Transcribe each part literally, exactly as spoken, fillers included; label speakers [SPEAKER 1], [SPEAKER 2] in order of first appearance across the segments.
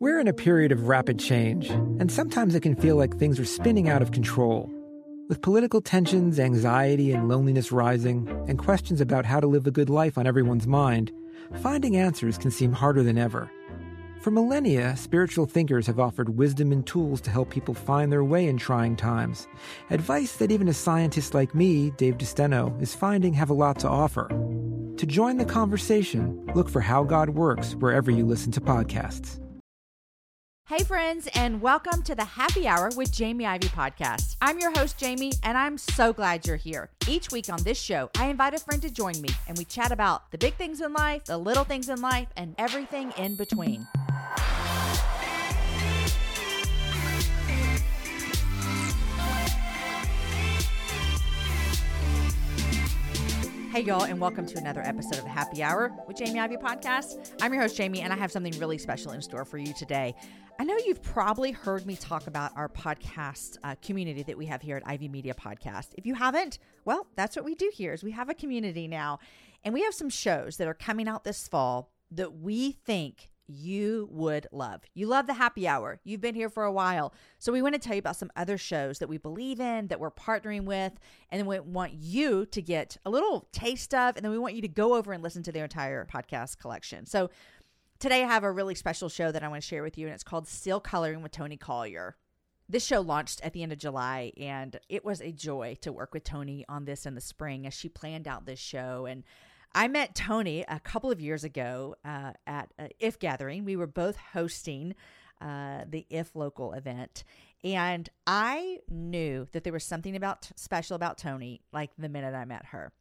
[SPEAKER 1] We're in a period of rapid change, and sometimes it can feel like things are spinning out of control. With political tensions, anxiety, and loneliness rising, and questions about how to live a good life on everyone's mind, finding answers can seem harder than ever. For millennia, spiritual thinkers have offered wisdom and tools to help people find their way in trying times. Advice that even a scientist like me, Dave DeSteno, is finding have a lot to offer. To join the conversation, look for How God Works wherever you listen to podcasts.
[SPEAKER 2] Hey friends, and welcome to the Happy Hour with Jamie Ivey podcast. I'm your host, Jamie, and I'm so glad you're here. Each week on this show, I invite a friend to join me, and we chat about the big things in life, the little things in life, and everything in between. Hey y'all, and welcome to another episode of the Happy Hour with Jamie Ivey podcast. I'm your host, Jamie, and I have something really special in store for you today. I know you've probably heard me talk about our podcast uh, community that we have here at Ivey Media Podcast. If you haven't, well, that's what we do here is we have a community now, and we have some shows that are coming out this fall that we think you would love. You love the Happy Hour. You've been here for a while. So we want to tell you about some other shows that we believe in, that we're partnering with, and then we want you to get a little taste of, and then we want you to go over and listen to their entire podcast collection. So today I have a really special show that I want to share with you, and it's called Still Coloring with Toni Collier. This show launched at the end of July, and it was a joy to work with Toni on this in the spring as she planned out this show. And I met Toni a couple of years ago uh, at a I F gathering. We were both hosting uh, the I F local event, and I knew that there was something about special about Toni like the minute I met her.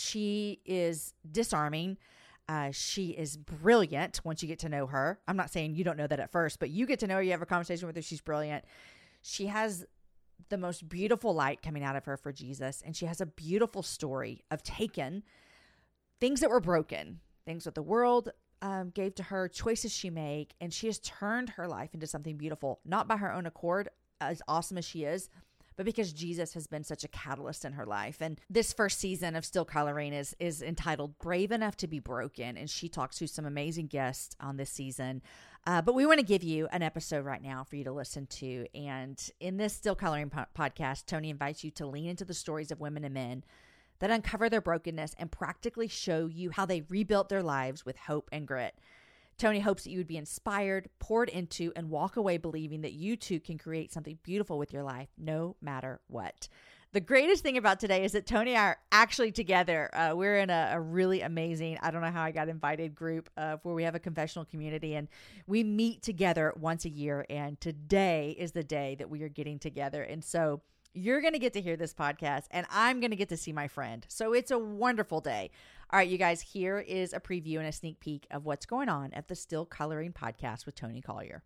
[SPEAKER 2] She is disarming. Uh, she is brilliant once you get to know her. I'm not saying you don't know that at first, but you get to know her, you have a conversation with her, she's brilliant. She has the most beautiful light coming out of her for Jesus, and she has a beautiful story of taking things that were broken, things that the world um, gave to her, choices she made, and she has turned her life into something beautiful, not by her own accord, as awesome as she is, but because Jesus has been such a catalyst in her life. And this first season of Still Coloring is is entitled Brave Enough to Be Broken, and she talks to some amazing guests on this season. Uh, but we want to give you an episode right now for you to listen to. And in this Still Coloring po- podcast, Toni invites you to lean into the stories of women and men that uncover their brokenness and practically show you how they rebuilt their lives with hope and grit. Toni hopes that you would be inspired, poured into, and walk away believing that you too can create something beautiful with your life, no matter what. The greatest thing about today is that Toni and I are actually together. Uh, we're in a, a really amazing, I don't know how I got invited group uh, where we have a confessional community, and we meet together once a year. And today is the day that we are getting together. And so you're going to get to hear this podcast, and I'm going to get to see my friend. So it's a wonderful day. All right, you guys, here is a preview and a sneak peek of what's going on at the Still Coloring podcast with Toni Collier.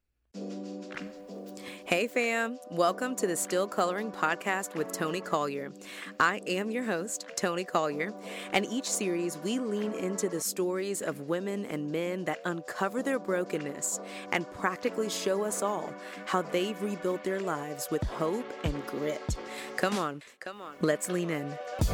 [SPEAKER 3] Hey fam, welcome to the Still Coloring podcast with Toni Collier. I am your host, Toni Collier, and each series we lean into the stories of women and men that uncover their brokenness and practically show us all how they've rebuilt their lives with hope and grit. Come on, come on, let's lean in.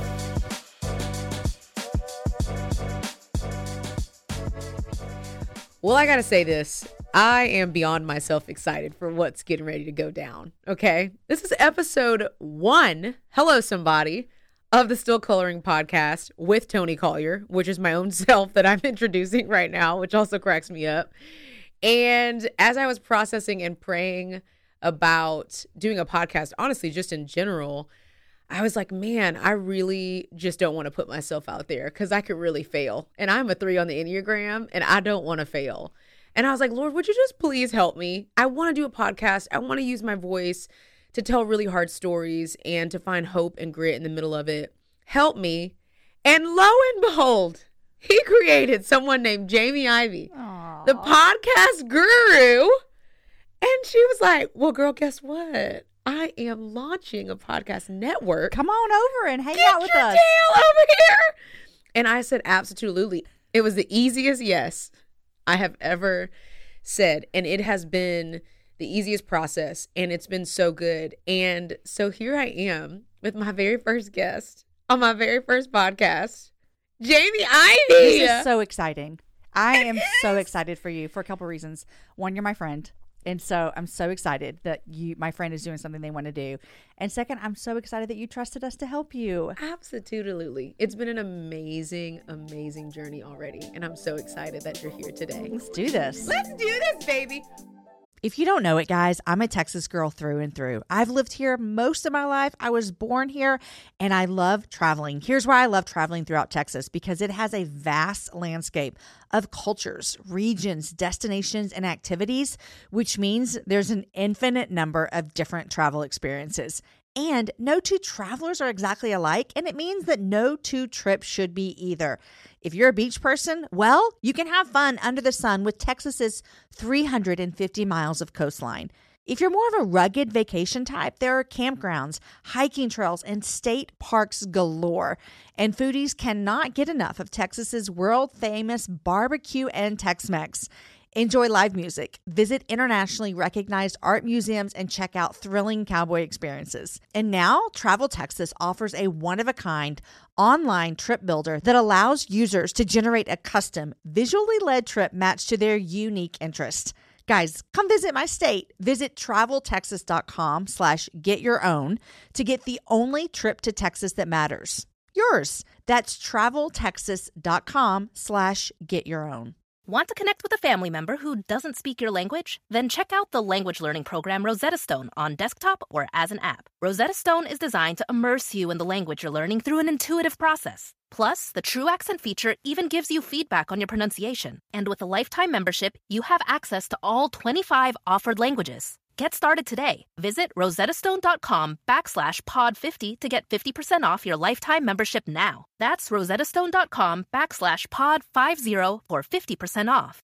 [SPEAKER 4] Well, I gotta say this. I am beyond myself excited for what's getting ready to go down, okay? This is episode one, hello somebody, of the Still Coloring podcast with Toni Collier, which is my own self that I'm introducing right now, which also cracks me up. And as I was processing and praying about doing a podcast, honestly, just in general, I was like, man, I really just don't want to put myself out there because I could really fail. And I'm a three on the Enneagram, and I don't want to fail. And I was like, Lord, would you just please help me? I want to do a podcast. I want to use my voice to tell really hard stories and to find hope and grit in the middle of it. Help me. And lo and behold, he created someone named Jamie Ivey, Aww. the podcast guru. And she was like, well, girl, guess what? I am launching a podcast network.
[SPEAKER 2] Come on over and hang
[SPEAKER 4] Get
[SPEAKER 2] out with
[SPEAKER 4] your
[SPEAKER 2] us.
[SPEAKER 4] Tail over here. And I said, absolutely. It was the easiest yes I have ever said. And it has been the easiest process. And it's been so good. And so here I am with my very first guest on my very first podcast, Jamie Ivey.
[SPEAKER 2] This is so exciting. I am so excited for you for a couple reasons. One, you're my friend. And so I'm so excited that you, my friend is doing something they want to do. And second, I'm so excited that you trusted us to help you.
[SPEAKER 4] Absolutely. It's been an amazing, amazing journey already. And I'm so excited that you're here today.
[SPEAKER 2] Let's do this.
[SPEAKER 4] Let's do this, baby.
[SPEAKER 2] If you don't know it, guys, I'm a Texas girl through and through. I've lived here most of my life. I was born here, and I love traveling. Here's why I love traveling throughout Texas, because it has a vast landscape of cultures, regions, destinations, and activities, which means there's an infinite number of different travel experiences. And no two travelers are exactly alike, and it means that no two trips should be either. If you're a beach person, well, you can have fun under the sun with Texas's three hundred fifty miles of coastline. If you're more of a rugged vacation type, there are campgrounds, hiking trails, and state parks galore. And foodies cannot get enough of Texas's world-famous barbecue and Tex-Mex. Enjoy live music, visit internationally recognized art museums, and check out thrilling cowboy experiences. And now, Travel Texas offers a one-of-a-kind online trip builder that allows users to generate a custom, visually led trip matched to their unique interests. Guys, come visit my state. Visit traveltexas.com slash get your own to get the only trip to Texas that matters. Yours. That's traveltexas.com slash get your own.
[SPEAKER 5] Want to connect with a family member who doesn't speak your language? Then check out the language learning program Rosetta Stone on desktop or as an app. Rosetta Stone is designed to immerse you in the language you're learning through an intuitive process. Plus, the True Accent feature even gives you feedback on your pronunciation. And with a lifetime membership, you have access to all twenty-five offered languages. Get started today. Visit rosettastone.com backslash pod 50 to get fifty percent off your lifetime membership now. That's rosettastone.com backslash pod 50 for fifty percent off.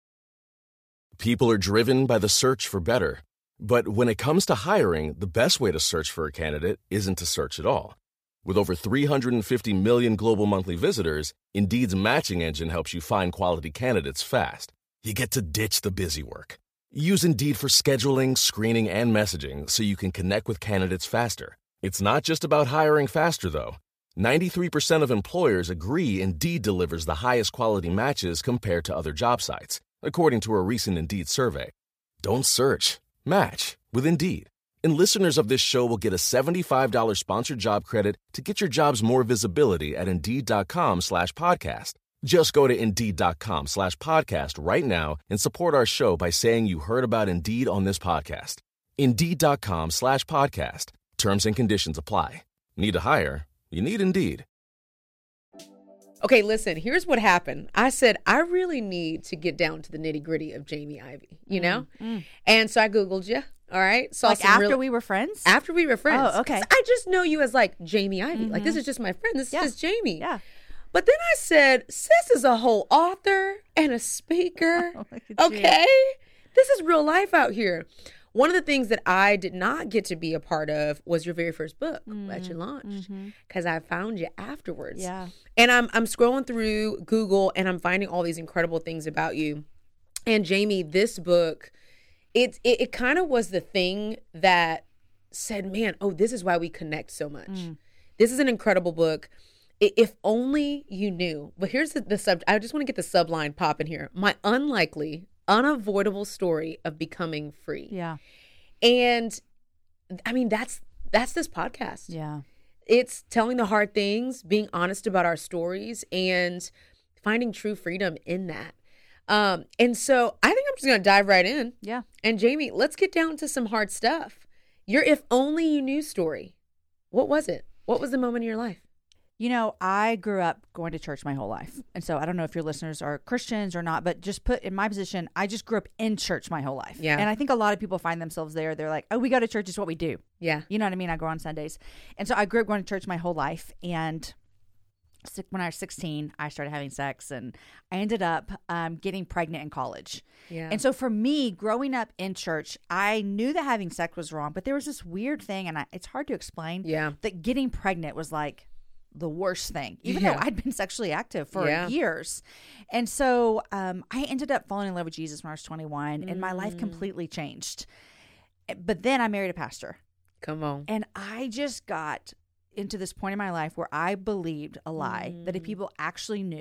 [SPEAKER 6] People are driven by the search for better. But when it comes to hiring, the best way to search for a candidate isn't to search at all. With over three hundred fifty million global monthly visitors, Indeed's matching engine helps you find quality candidates fast. You get to ditch the busy work. Use Indeed for scheduling, screening, and messaging so you can connect with candidates faster. It's not just about hiring faster, though. ninety-three percent of employers agree Indeed delivers the highest quality matches compared to other job sites, according to a recent Indeed survey. Don't search. Match with Indeed. And listeners of this show will get a seventy-five dollars sponsored job credit to get your jobs more visibility at Indeed.com slash podcast. Just go to Indeed.com slash podcast right now and support our show by saying you heard about Indeed on this podcast. Indeed.com slash podcast. Terms and conditions apply. Need to hire? You need Indeed.
[SPEAKER 4] Okay, listen, here's what happened. I said, I really need to get down to the nitty gritty of Jamie Ivey, you know? Mm-hmm. And so I Googled you, all right? Saw
[SPEAKER 2] like after real- we were friends?
[SPEAKER 4] After we were friends.
[SPEAKER 2] Oh, okay.
[SPEAKER 4] I just know you as like Jamie Ivey. Mm-hmm. Like, this is just my friend. This yeah. is just Jamie.
[SPEAKER 2] Yeah.
[SPEAKER 4] But then I said, sis is a whole author and a speaker. Oh, okay? You. This is real life out here. One of the things that I did not get to be a part of was your very first book mm, that you launched, because mm-hmm. I found you afterwards.
[SPEAKER 2] Yeah.
[SPEAKER 4] And I'm I'm scrolling through Google and I'm finding all these incredible things about you. And Jamie, this book, it it, it kind of was the thing that said, man, oh, this is why we connect so much. Mm. This is an incredible book. If only you knew. But here's the, the sub. I just want to get the subline popping here. My unlikely, unavoidable story of becoming free.
[SPEAKER 2] Yeah.
[SPEAKER 4] And I mean, that's that's this podcast.
[SPEAKER 2] Yeah.
[SPEAKER 4] It's telling the hard things, being honest about our stories, and finding true freedom in that. Um, and so I think I'm just going to dive right in.
[SPEAKER 2] Yeah.
[SPEAKER 4] And Jamie, let's get down to some hard stuff. Your if only you knew story. What was it? What was the moment in your life?
[SPEAKER 2] You know, I grew up going to church my whole life. And so I don't know if your listeners are Christians or not, but just put in my position, I just grew up in church my whole life.
[SPEAKER 4] Yeah.
[SPEAKER 2] And I think a lot of people find themselves there. They're like, oh, we go to church. It's what we do.
[SPEAKER 4] Yeah.
[SPEAKER 2] You know what I mean? I go on Sundays. And so I grew up going to church my whole life. And when I was sixteen, I started having sex, and I ended up um, getting pregnant in college.
[SPEAKER 4] Yeah.
[SPEAKER 2] And so for me, growing up in church, I knew that having sex was wrong, but there was this weird thing, and I, it's hard to explain.
[SPEAKER 4] Yeah.
[SPEAKER 2] That getting pregnant was like the worst thing, even
[SPEAKER 4] yeah.
[SPEAKER 2] though I'd been sexually active for
[SPEAKER 4] yeah.
[SPEAKER 2] years. And so um, I ended up falling in love with Jesus when I was twenty-one, mm. and my life completely changed. But then I married a pastor.
[SPEAKER 4] Come on.
[SPEAKER 2] And I just got into this point in my life where I believed a lie mm. that if people actually knew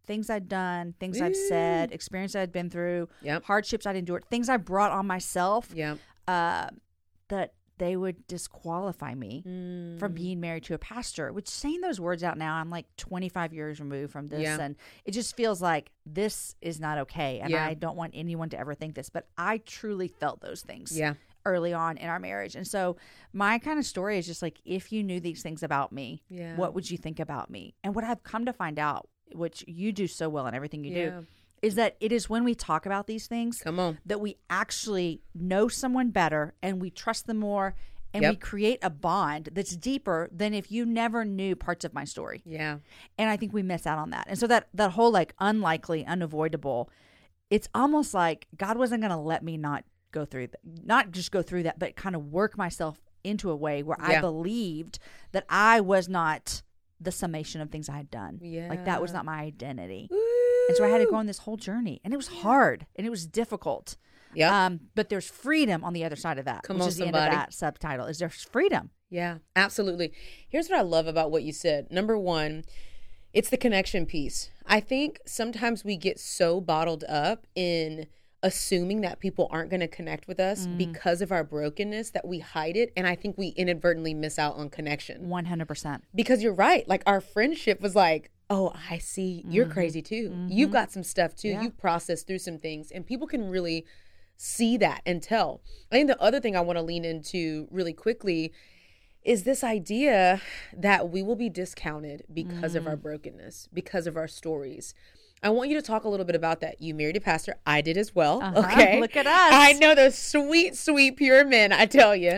[SPEAKER 2] things I'd done, things I'd said, experience I'd been through,
[SPEAKER 4] Yep.
[SPEAKER 2] hardships I'd endured, things I brought on myself,
[SPEAKER 4] Yep.
[SPEAKER 2] uh, that they would disqualify me
[SPEAKER 4] Mm.
[SPEAKER 2] from being married to a pastor. Which, saying those words out now, I'm like twenty-five years removed from this,
[SPEAKER 4] Yeah.
[SPEAKER 2] and it just feels like this is not okay, and
[SPEAKER 4] Yeah.
[SPEAKER 2] I don't want anyone to ever think this. But I truly felt those things
[SPEAKER 4] Yeah.
[SPEAKER 2] early on in our marriage. And so my kind of story is just like, if you knew these things about me,
[SPEAKER 4] Yeah.
[SPEAKER 2] what would you think about me? And what I've come to find out, which you do so well in everything you
[SPEAKER 4] Yeah.
[SPEAKER 2] do, is that it is when we talk about these things
[SPEAKER 4] Come on.
[SPEAKER 2] that we actually know someone better and we trust them more, and
[SPEAKER 4] Yep.
[SPEAKER 2] we create a bond that's deeper than if you never knew parts of my story.
[SPEAKER 4] Yeah.
[SPEAKER 2] And I think we miss out on that. And so that that whole like unlikely, unavoidable, it's almost like God wasn't going to let me not go through that, not just go through that, but kind of work myself into a way where I
[SPEAKER 4] Yeah.
[SPEAKER 2] believed that I was not the summation of things I had done.
[SPEAKER 4] Yeah.
[SPEAKER 2] Like that was not my identity. And so I had to go on this whole journey, and it was hard and it was difficult.
[SPEAKER 4] Yeah.
[SPEAKER 2] Um, but there's freedom on the other side of that,
[SPEAKER 4] Come
[SPEAKER 2] which
[SPEAKER 4] on,
[SPEAKER 2] is the
[SPEAKER 4] somebody.
[SPEAKER 2] end of that subtitle. Is there's freedom?
[SPEAKER 4] Yeah, absolutely. Here's what I love about what you said. Number one, it's the connection piece. I think sometimes we get so bottled up in assuming that people aren't going to connect with us
[SPEAKER 2] Mm.
[SPEAKER 4] because of our brokenness that we hide it. And I think we inadvertently miss out on connection.
[SPEAKER 2] One hundred percent.
[SPEAKER 4] Because you're right. Like our friendship was like, oh, I see you're
[SPEAKER 2] Mm-hmm.
[SPEAKER 4] crazy too. You've got some stuff too.
[SPEAKER 2] Yeah.
[SPEAKER 4] You've processed through some things, and people can really see that and tell. I think the other thing I want to lean into really quickly is this idea that we will be discounted because of our
[SPEAKER 2] Mm.
[SPEAKER 4] brokenness, because of our stories. I want you to talk a little bit about that. You married a pastor. I did as well.
[SPEAKER 2] Uh-huh.
[SPEAKER 4] Okay.
[SPEAKER 2] Look at us.
[SPEAKER 4] I know those sweet, sweet, pure men, I tell you.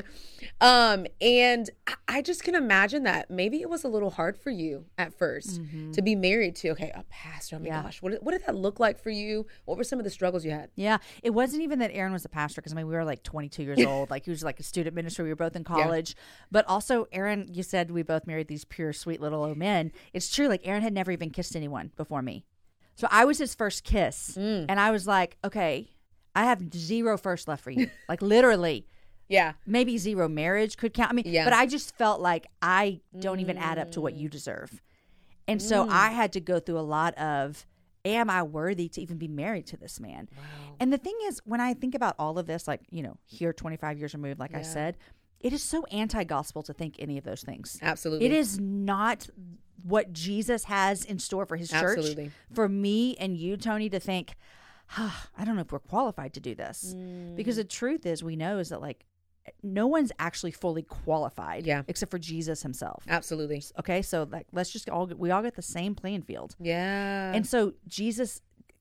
[SPEAKER 4] Um, and I- I just can imagine that maybe it was a little hard for you at first to be married to, okay, a pastor. Oh my
[SPEAKER 2] Mm-hmm. Yeah.
[SPEAKER 4] gosh. What, what did that look like for you? What were some of the struggles you had?
[SPEAKER 2] Yeah, it wasn't even that Aaron was a pastor, because I mean we were like twenty-two years old. Like he was like a student minister. We were both in college, but also Aaron. You said we both married these pure, sweet little old men. It's true. Like Aaron had never even kissed anyone before me, so I was his first kiss,
[SPEAKER 4] Mm.
[SPEAKER 2] and I was like, okay, I have zero first left for you. Like literally.
[SPEAKER 4] Yeah.
[SPEAKER 2] Maybe zero marriage could count. I mean,
[SPEAKER 4] Yeah.
[SPEAKER 2] but I just felt like I don't even add up to what you deserve. And so I had to go through a lot of, am I worthy to even be married to this man?
[SPEAKER 4] Wow.
[SPEAKER 2] And the thing is, when I think about all of this, like, you know, here twenty-five years removed, like I
[SPEAKER 4] Yeah.
[SPEAKER 2] said, it is so anti-gospel to think any of those things.
[SPEAKER 4] Absolutely.
[SPEAKER 2] It is not what Jesus has in store for his church.
[SPEAKER 4] Absolutely.
[SPEAKER 2] For me and you, Tony, to think, ah, I don't know if we're qualified to do this.
[SPEAKER 4] Mm.
[SPEAKER 2] Because the truth is, we know is that like no one's actually fully qualified,
[SPEAKER 4] Yeah.
[SPEAKER 2] except for Jesus himself.
[SPEAKER 4] Absolutely.
[SPEAKER 2] Okay, so like let's just all we all get the same playing field,
[SPEAKER 4] Yeah.
[SPEAKER 2] and so Jesus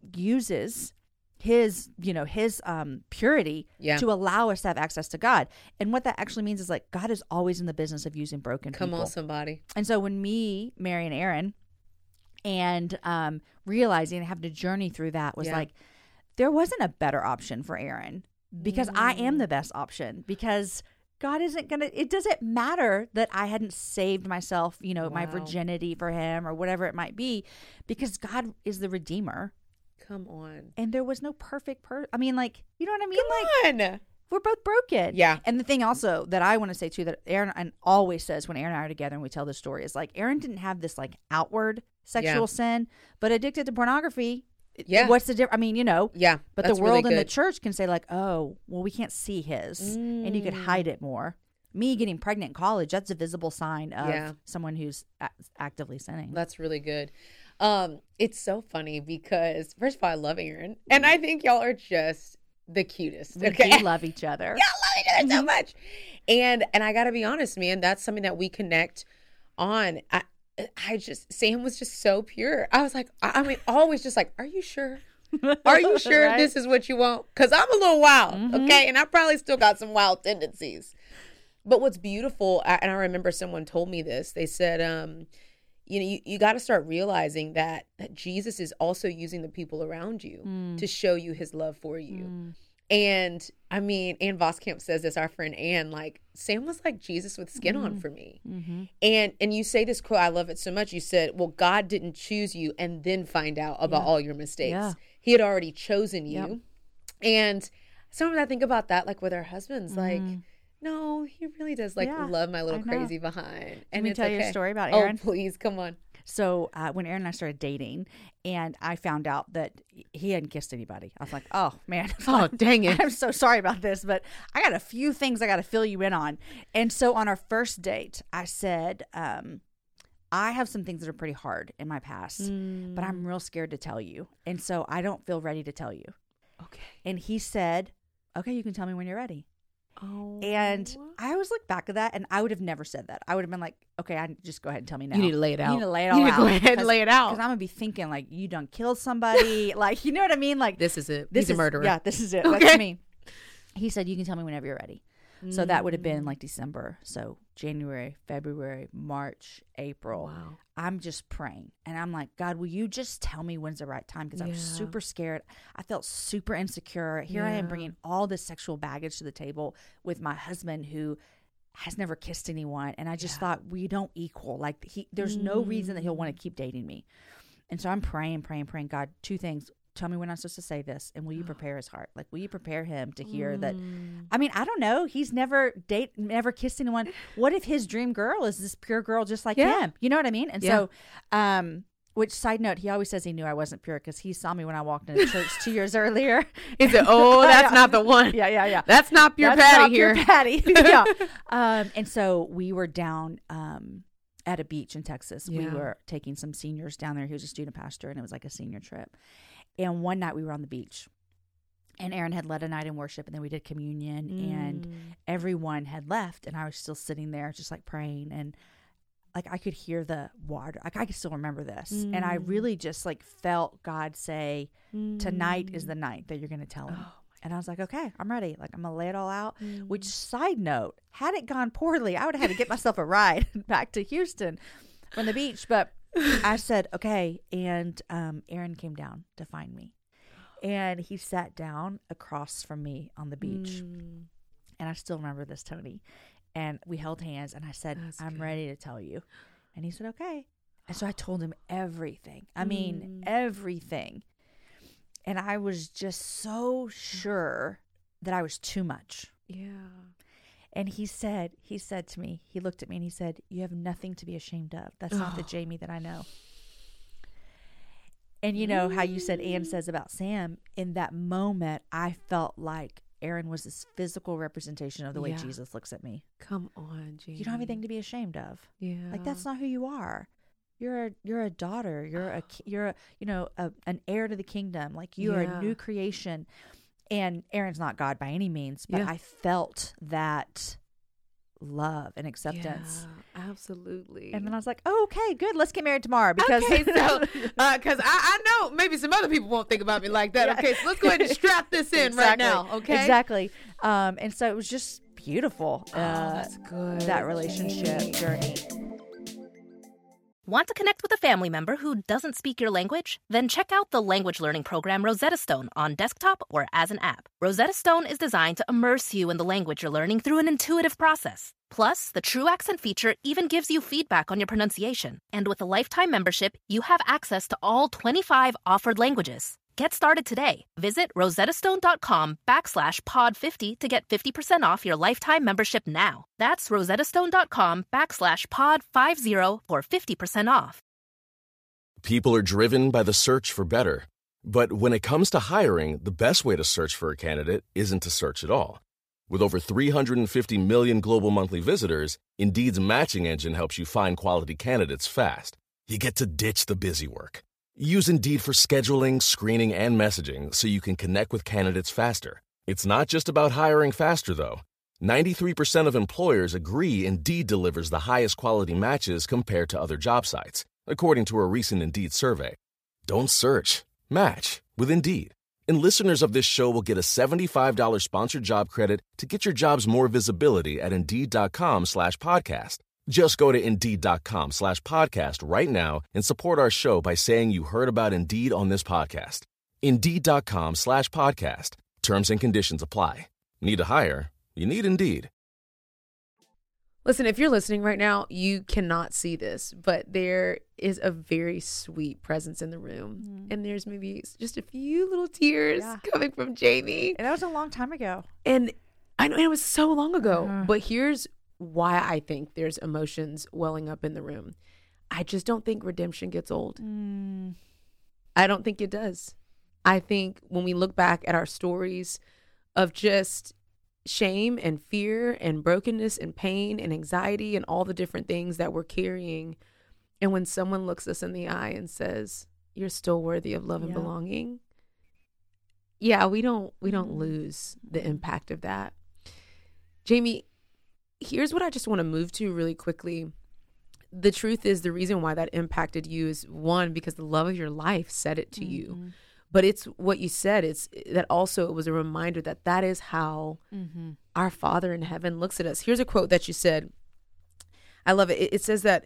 [SPEAKER 2] uses his you know his um purity
[SPEAKER 4] Yeah.
[SPEAKER 2] to allow us to have access to God. And what that actually means is like God is always in the business of using broken
[SPEAKER 4] Come
[SPEAKER 2] people.
[SPEAKER 4] on, somebody.
[SPEAKER 2] And so when me, Mary, and Aaron, and um, realizing and having to journey through that was
[SPEAKER 4] Yeah.
[SPEAKER 2] like, there wasn't a better option for Aaron, because I am the best option, because God isn't going to, it doesn't matter that I hadn't saved myself, you know, my
[SPEAKER 4] Wow.
[SPEAKER 2] virginity for him or whatever it might be, because God is the Redeemer.
[SPEAKER 4] Come on.
[SPEAKER 2] And there was no perfect person. I mean, like, you know what I mean? Like,
[SPEAKER 4] Come on.
[SPEAKER 2] we're both broken.
[SPEAKER 4] Yeah.
[SPEAKER 2] And the thing also that I want to say too, that Aaron and always says when Aaron and I are together and we tell this story, is like Aaron didn't have this like outward sexual
[SPEAKER 4] Yeah.
[SPEAKER 2] sin, but addicted to pornography.
[SPEAKER 4] Yeah.
[SPEAKER 2] What's the difference? I mean, you know,
[SPEAKER 4] Yeah.
[SPEAKER 2] but
[SPEAKER 4] that's
[SPEAKER 2] the world
[SPEAKER 4] really
[SPEAKER 2] and the
[SPEAKER 4] good.
[SPEAKER 2] church can say like, oh, well, we can't see his, and you could
[SPEAKER 4] Mm.
[SPEAKER 2] hide it more. Me getting pregnant in college, that's a visible sign of
[SPEAKER 4] Yeah.
[SPEAKER 2] someone who's a- actively sinning.
[SPEAKER 4] That's really good. Um, it's so funny because first of all, I love Aaron, and I think y'all are just the cutest.
[SPEAKER 2] we
[SPEAKER 4] Okay,
[SPEAKER 2] do love each other.
[SPEAKER 4] y'all love each other so much, and and I gotta be honest, man, that's something that we connect on. I I just Sam was just so pure. I was like, I, I mean, always just like, are you sure? Are you sure
[SPEAKER 2] Right?
[SPEAKER 4] this is what you want? Because I'm a little wild,
[SPEAKER 2] Mm-hmm.
[SPEAKER 4] okay, and I probably still got some wild tendencies. But what's beautiful, I- and I remember someone told me this. They said, um, you know, you, you got to start realizing that, that Jesus is also using the people around you
[SPEAKER 2] Mm.
[SPEAKER 4] to show you his love for you. And I mean, Ann Voskamp says this, our friend Ann, like, Sam was like Jesus with skin
[SPEAKER 2] Mm-hmm.
[SPEAKER 4] on for me. And and you say this quote, I love it so much. You said, well, God didn't choose you and then find out about
[SPEAKER 2] Yeah.
[SPEAKER 4] all your mistakes.
[SPEAKER 2] Yeah.
[SPEAKER 4] He had already chosen you.
[SPEAKER 2] Yep.
[SPEAKER 4] And sometimes I think about that, like with our husbands, like, no, he really does like
[SPEAKER 2] Mm. Yeah,
[SPEAKER 4] love my little
[SPEAKER 2] I know.
[SPEAKER 4] crazy behind.
[SPEAKER 2] Can
[SPEAKER 4] And
[SPEAKER 2] we
[SPEAKER 4] it's
[SPEAKER 2] tell you a
[SPEAKER 4] okay.
[SPEAKER 2] story about
[SPEAKER 4] Oh,
[SPEAKER 2] Aaron?
[SPEAKER 4] please, come on.
[SPEAKER 2] So uh, when Aaron and I started dating, and I found out that he hadn't kissed anybody, I was like, "Oh man,
[SPEAKER 4] oh dang it!
[SPEAKER 2] I'm so sorry about this, but I got a few things I got to fill you in on." And so on our first date, I said, um, "I have some things that are pretty hard in my past, mm. but I'm real scared to tell you, and so I don't feel ready to tell you."
[SPEAKER 4] Okay.
[SPEAKER 2] And he said, "Okay, you can tell me when you're ready."
[SPEAKER 4] Oh.
[SPEAKER 2] And I always look back at that, and I would have never said that. I would have been like, "Okay, I just go ahead and tell me now."
[SPEAKER 4] You need to lay it out.
[SPEAKER 2] You need to lay it all
[SPEAKER 4] you need
[SPEAKER 2] out.
[SPEAKER 4] to go ahead and lay it out.
[SPEAKER 2] Because I'm gonna be thinking like, you done killed somebody, like, you know what I mean? Like,
[SPEAKER 4] this is it.
[SPEAKER 2] This
[SPEAKER 4] He's
[SPEAKER 2] is,
[SPEAKER 4] a murderer.
[SPEAKER 2] Yeah, this is it.
[SPEAKER 4] Okay.
[SPEAKER 2] That's me. He said, "You can tell me whenever you're ready." Mm. So that would have been like December. So January, February, March, April.
[SPEAKER 4] Wow.
[SPEAKER 2] I'm just praying, and I'm like, "God, will you just tell me when's the right time?" Because yeah. I was super scared. I felt super insecure. Here yeah. I am bringing all this sexual baggage to the table with my husband who has never kissed anyone. And I just yeah. thought, we don't equal. Like, he, there's mm. no reason that he'll want to keep dating me. And so I'm praying, praying, praying. God, two things. Tell me when I'm supposed to say this, and will you prepare his heart? Like, will you prepare him to hear mm. that? I mean, I don't know. He's never date, never kissed anyone. What if his dream girl is this pure girl just like
[SPEAKER 4] yeah.
[SPEAKER 2] him? You know what I mean? And
[SPEAKER 4] yeah.
[SPEAKER 2] so, um, which side note, he always says he knew I wasn't pure because he saw me when I walked into church two years earlier.
[SPEAKER 4] He said, "Oh, that's
[SPEAKER 2] yeah.
[SPEAKER 4] not the one.
[SPEAKER 2] Yeah, yeah, yeah.
[SPEAKER 4] That's not pure
[SPEAKER 2] that's
[SPEAKER 4] Patty
[SPEAKER 2] not
[SPEAKER 4] here.
[SPEAKER 2] Pure Patty. yeah. Um, and so we were down um, at a beach in Texas.
[SPEAKER 4] Yeah.
[SPEAKER 2] We were taking some seniors down there. He was a student pastor, and it was like a senior trip. And one night we were on the beach, and Aaron had led a night in worship, and then we did communion, mm. and everyone had left, and I was still sitting there just like praying, and like I could hear the water. Like I could still remember this. Mm. And I really just like felt God say, mm. tonight is the night that you're going to tell him. Oh, and I was like, okay, I'm ready. Like, I'm going to lay it all out. Mm. Which, side note, had it gone poorly, I would have had to get myself a ride back to Houston from the beach. But I said, okay. And um, Aaron came down to find me. And he sat down across from me on the beach. Mm. And I still remember this, Tony. And we held hands, and I said, That's I'm good. ready to tell you. And he said, okay. And so I told him everything. I mean, mm. everything. And I was just so sure that I was too much.
[SPEAKER 4] Yeah.
[SPEAKER 2] And he said, he said to me, he looked at me and he said, you have nothing to be ashamed of. That's oh. not the Jamie that I know. And you know how you said Ann says about Sam, in that moment, I felt like Aaron was this physical representation of the way yeah. Jesus looks at me.
[SPEAKER 4] Come on, Jamie.
[SPEAKER 2] You don't have anything to be ashamed of.
[SPEAKER 4] Yeah.
[SPEAKER 2] Like, that's not who you are. You're a, you're a daughter. You're a, you're a, you know, a, an heir to the kingdom. Like, you yeah. are a new creation. And Aaron's not God by any means, but yeah. I felt that love and acceptance.
[SPEAKER 4] Yeah, absolutely.
[SPEAKER 2] And then I was like, oh, okay, good. Let's get married tomorrow. Because
[SPEAKER 4] okay, so, uh, cause I, I know maybe some other people won't think about me like that. Yeah. Okay, so let's go ahead and strap this in exactly. right now. Okay.
[SPEAKER 2] Exactly. Um, and so it was just beautiful.
[SPEAKER 4] Oh, uh, that's good.
[SPEAKER 2] That relationship journey.
[SPEAKER 5] Want to connect with a family member who doesn't speak your language? Then check out the language learning program Rosetta Stone on desktop or as an app. Rosetta Stone is designed to immerse you in the language you're learning through an intuitive process. Plus, the True Accent feature even gives you feedback on your pronunciation. And with a lifetime membership, you have access to all twenty-five offered languages. Get started today. Visit rosettastone.com backslash pod 50 to get fifty percent off your lifetime membership now. That's rosettastone.com backslash pod 50 for fifty percent off.
[SPEAKER 6] People are driven by the search for better. But when it comes to hiring, the best way to search for a candidate isn't to search at all. With over three hundred fifty million global monthly visitors, Indeed's matching engine helps you find quality candidates fast. You get to ditch the busy work. Use Indeed for scheduling, screening, and messaging so you can connect with candidates faster. It's not just about hiring faster, though. ninety-three percent of employers agree Indeed delivers the highest quality matches compared to other job sites, according to a recent Indeed survey. Don't search. Match with Indeed. And listeners of this show will get a seventy-five dollars sponsored job credit to get your jobs more visibility at Indeed.com slash podcast. Just go to Indeed.com slash podcast right now and support our show by saying you heard about Indeed on this podcast. Indeed.com slash podcast. Terms and conditions apply. Need to hire? You need Indeed.
[SPEAKER 4] Listen, if you're listening right now, you cannot see this, but there is a very sweet presence in the room. Mm. And there's maybe just a few little tears yeah. coming from Jamie.
[SPEAKER 2] And that was a long time ago.
[SPEAKER 4] And I know it was so long ago,
[SPEAKER 2] uh.
[SPEAKER 4] but here's why I think there's emotions welling up in the room. I just don't think redemption gets old.
[SPEAKER 2] Mm.
[SPEAKER 4] I don't think it does. I think when we look back at our stories of just shame and fear and brokenness and pain and anxiety and all the different things that we're carrying, and when someone looks us in the eye and says, you're still worthy of love and
[SPEAKER 2] Yeah.
[SPEAKER 4] belonging, yeah, we don't we don't
[SPEAKER 2] Mm.
[SPEAKER 4] lose the impact of that. Jamie, here's what I just want to move to really quickly. The truth is, the reason why that impacted you is, one, because the love of your life said it to
[SPEAKER 2] Mm-hmm.
[SPEAKER 4] you. But it's what you said. It's that also it was a reminder that that is how
[SPEAKER 2] Mm-hmm.
[SPEAKER 4] our Father in heaven looks at us. Here's a quote that you said. I love it. It, it says that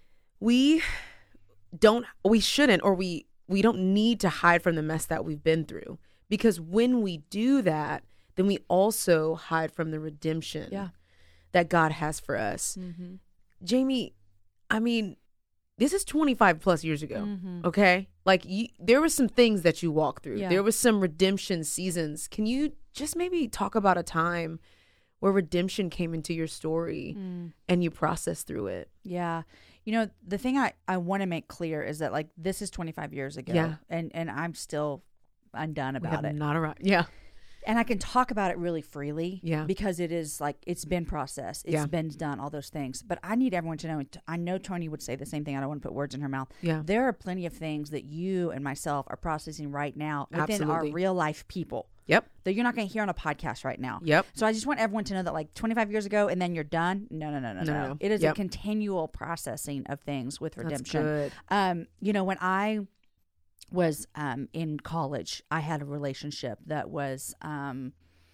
[SPEAKER 4] we don't, we shouldn't, or we, we don't need to hide from the mess that we've been through. Because when we do that, then we also hide from the redemption
[SPEAKER 2] Yeah.
[SPEAKER 4] that God has for us.
[SPEAKER 2] Mm-hmm.
[SPEAKER 4] Jamie, I mean, this is twenty-five plus years ago.
[SPEAKER 2] Mm-hmm.
[SPEAKER 4] Okay. Like you, there were some things that you walked through.
[SPEAKER 2] Yeah.
[SPEAKER 4] There was some redemption seasons. Can you just maybe talk about a time where redemption came into your story
[SPEAKER 2] Mm.
[SPEAKER 4] and you processed through it?
[SPEAKER 2] Yeah. You know, the thing I, I want to make clear is that, like, this is twenty-five years ago.
[SPEAKER 4] Yeah.
[SPEAKER 2] And, and I'm still undone
[SPEAKER 4] We
[SPEAKER 2] about
[SPEAKER 4] have
[SPEAKER 2] it.
[SPEAKER 4] not arrived. Yeah.
[SPEAKER 2] And I can talk about it really freely.
[SPEAKER 4] Yeah.
[SPEAKER 2] Because it is, like, it's been processed. It's
[SPEAKER 4] Yeah.
[SPEAKER 2] been done, all those things. But I need everyone to know, and I know Tony would say the same thing. I don't want to put words in her mouth.
[SPEAKER 4] Yeah.
[SPEAKER 2] There are plenty of things that you and myself are processing right now within
[SPEAKER 4] Absolutely.
[SPEAKER 2] our real life people
[SPEAKER 4] Yep.
[SPEAKER 2] that you're not going to hear on a podcast right now.
[SPEAKER 4] Yep.
[SPEAKER 2] So I just want everyone to know that, like, twenty-five years ago and then you're done. No, no, no, no,
[SPEAKER 4] No,
[SPEAKER 2] no.
[SPEAKER 4] no.
[SPEAKER 2] It is
[SPEAKER 4] Yep.
[SPEAKER 2] a continual processing of things with
[SPEAKER 4] That's
[SPEAKER 2] redemption.
[SPEAKER 4] good.
[SPEAKER 2] Um, you know, when I was um, in college, I had a relationship that was, um,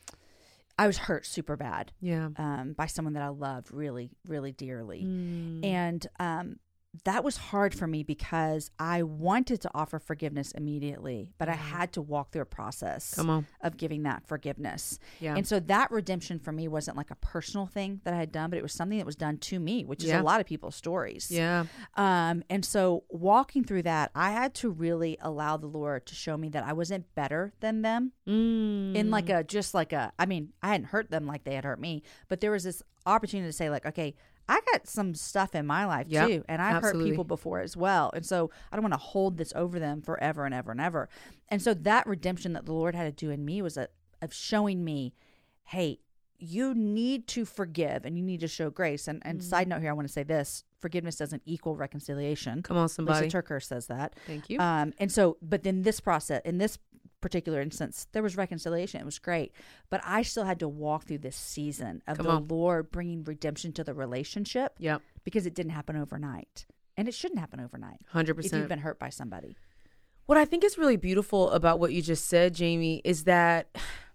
[SPEAKER 2] I was hurt super bad
[SPEAKER 4] Yeah.
[SPEAKER 2] um, by someone that I loved really, really dearly.
[SPEAKER 4] Mm.
[SPEAKER 2] And um, that was hard for me because I wanted to offer forgiveness immediately, but I had to walk through a process
[SPEAKER 4] Come on.
[SPEAKER 2] of giving that forgiveness.
[SPEAKER 4] Yeah.
[SPEAKER 2] And so that redemption for me wasn't like a personal thing that I had done, but it was something that was done to me, which is
[SPEAKER 4] Yeah.
[SPEAKER 2] a lot of people's stories.
[SPEAKER 4] Yeah.
[SPEAKER 2] Um, and so walking through that, I had to really allow the Lord to show me that I wasn't better than them
[SPEAKER 4] Mm.
[SPEAKER 2] in like a, just like a, I mean, I hadn't hurt them like they had hurt me, but there was this opportunity to say like, okay, I got some stuff in my life
[SPEAKER 4] Yep,
[SPEAKER 2] too. And I've
[SPEAKER 4] absolutely.
[SPEAKER 2] hurt people before as well. And so I don't want to hold this over them forever and ever and ever. And so that redemption that the Lord had to do in me was a, of showing me, hey, you need to forgive and you need to show grace. And, and
[SPEAKER 4] Mm.
[SPEAKER 2] side note here, I want to say this, forgiveness doesn't equal reconciliation.
[SPEAKER 4] Come on, somebody.
[SPEAKER 2] Lisa Turker says that.
[SPEAKER 4] Thank you.
[SPEAKER 2] Um, and so, but then this process, in this particular instance, there was reconciliation. It was great. But I still had to walk through this season of
[SPEAKER 4] Come
[SPEAKER 2] the
[SPEAKER 4] on.
[SPEAKER 2] Lord bringing redemption to the relationship
[SPEAKER 4] Yep.
[SPEAKER 2] because it didn't happen overnight. And it shouldn't happen overnight
[SPEAKER 4] one hundred
[SPEAKER 2] if
[SPEAKER 4] percent.
[SPEAKER 2] you've been hurt by somebody.
[SPEAKER 4] What I think is really beautiful about what you just said, Jamie, is that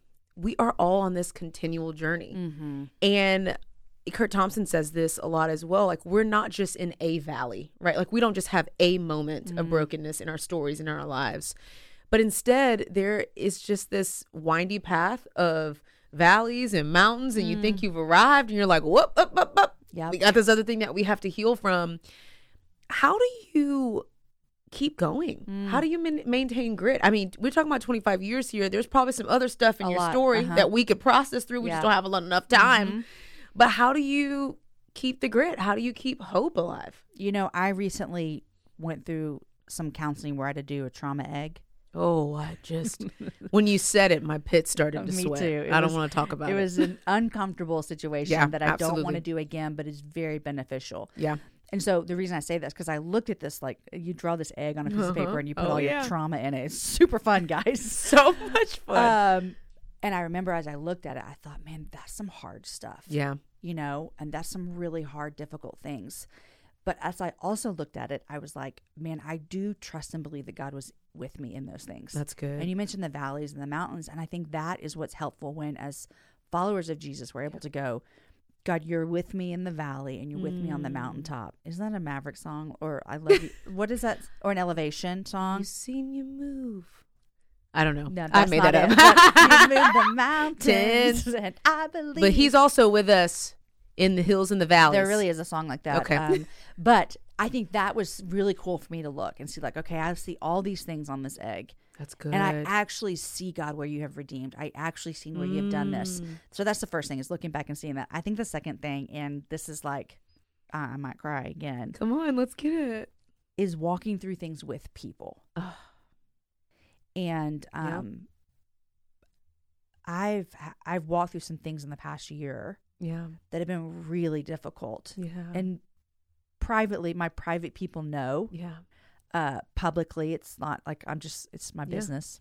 [SPEAKER 4] we are all on this continual journey.
[SPEAKER 2] Mm-hmm.
[SPEAKER 4] And Kurt Thompson says this a lot as well. Like, we're not just in a valley, right? Like, we don't just have a moment of brokenness in our stories, in our lives. But instead, there is just this windy path of valleys and mountains, and you think you've arrived, and you're like, whoop, up, up, up.
[SPEAKER 2] Yep.
[SPEAKER 4] We got this other thing that we have to heal from. How do you keep going? How do you man- maintain grit? I mean, we're talking about twenty-five years here. There's probably some other stuff in
[SPEAKER 2] A
[SPEAKER 4] your
[SPEAKER 2] lot,
[SPEAKER 4] story
[SPEAKER 2] uh-huh.
[SPEAKER 4] that we could process through. We
[SPEAKER 2] Yeah.
[SPEAKER 4] just don't have a lot enough time.
[SPEAKER 2] Mhm.
[SPEAKER 4] But how do you keep the grit? How do you keep hope alive?
[SPEAKER 2] You know, I recently went through some counseling where I had to do a trauma egg.
[SPEAKER 4] Oh, I just when you said it, my pit started to
[SPEAKER 2] Me
[SPEAKER 4] sweat.
[SPEAKER 2] too. It
[SPEAKER 4] I don't
[SPEAKER 2] was-
[SPEAKER 4] want to talk about it.
[SPEAKER 2] It was an uncomfortable situation
[SPEAKER 4] Yeah,
[SPEAKER 2] that I don't
[SPEAKER 4] absolutely.
[SPEAKER 2] want to do again, but it's very beneficial.
[SPEAKER 4] yeah.
[SPEAKER 2] And so the reason I say that is because I looked at this, like, you draw this egg on a piece of paper
[SPEAKER 4] Uh-huh.
[SPEAKER 2] and you put
[SPEAKER 4] Oh,
[SPEAKER 2] all
[SPEAKER 4] yeah.
[SPEAKER 2] your trauma in it. It's super fun, guys.
[SPEAKER 4] So much fun.
[SPEAKER 2] Um, and I remember as I looked at it, I thought, man, that's some hard stuff.
[SPEAKER 4] yeah.
[SPEAKER 2] You know, and that's some really hard, difficult things. But as I also looked at it, I was like, man, I do trust and believe that God was with me in those things.
[SPEAKER 4] That's good.
[SPEAKER 2] And you mentioned the valleys and the mountains. And I think that is what's helpful when, as followers of Jesus, we're able to go, God, you're with me in the valley and you're with me on the
[SPEAKER 4] Mm.
[SPEAKER 2] mountaintop. Isn't that a Maverick song? Or I love you. What is that? Or an Elevation song?
[SPEAKER 4] You seen you move. I don't know.
[SPEAKER 2] No,
[SPEAKER 4] I
[SPEAKER 2] that's
[SPEAKER 4] made
[SPEAKER 2] not
[SPEAKER 4] that
[SPEAKER 2] it.
[SPEAKER 4] up.
[SPEAKER 2] But you move the mountains, and I believe.
[SPEAKER 4] But he's also with us in the hills and the valleys.
[SPEAKER 2] There really is a song like that.
[SPEAKER 4] Okay.
[SPEAKER 2] Um, but I think that was really cool for me to look and see, like, okay, I see all these things on this egg.
[SPEAKER 4] That's good.
[SPEAKER 2] And I actually see, God, where you have redeemed. I actually seen where you have done this.
[SPEAKER 4] Mm.
[SPEAKER 2] So that's the first thing, is looking back and seeing that. I think the second thing, and this is like I might cry again.
[SPEAKER 4] Come on, let's get it.
[SPEAKER 2] Is walking through things with people.
[SPEAKER 4] Ugh.
[SPEAKER 2] And um, yep. I've I've walked through some things in the past year
[SPEAKER 4] yeah.
[SPEAKER 2] that have been really difficult.
[SPEAKER 4] Yeah.
[SPEAKER 2] And privately, my private people know.
[SPEAKER 4] Yeah.
[SPEAKER 2] Uh, publicly, it's not like I'm just, it's my
[SPEAKER 4] yeah.
[SPEAKER 2] business.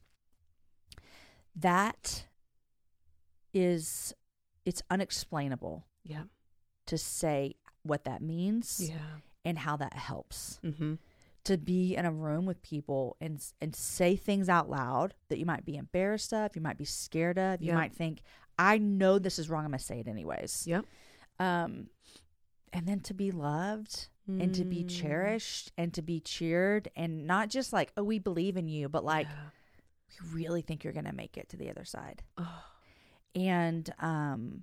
[SPEAKER 2] That is, it's unexplainable.
[SPEAKER 4] Yeah.
[SPEAKER 2] To say what that means.
[SPEAKER 4] Yeah.
[SPEAKER 2] And how that helps.
[SPEAKER 4] Mm-hmm.
[SPEAKER 2] To be in a room with people and and say things out loud that you might be embarrassed of, you might be scared of, you
[SPEAKER 4] yep.
[SPEAKER 2] might think, I know this is wrong, I'm going to say it anyways.
[SPEAKER 4] Yep.
[SPEAKER 2] Um, and then to be loved mm. and to be cherished and to be cheered and not just like, oh, we believe in you, but like, yeah. we really think you're going to make it to the other side.
[SPEAKER 4] Oh.
[SPEAKER 2] And um,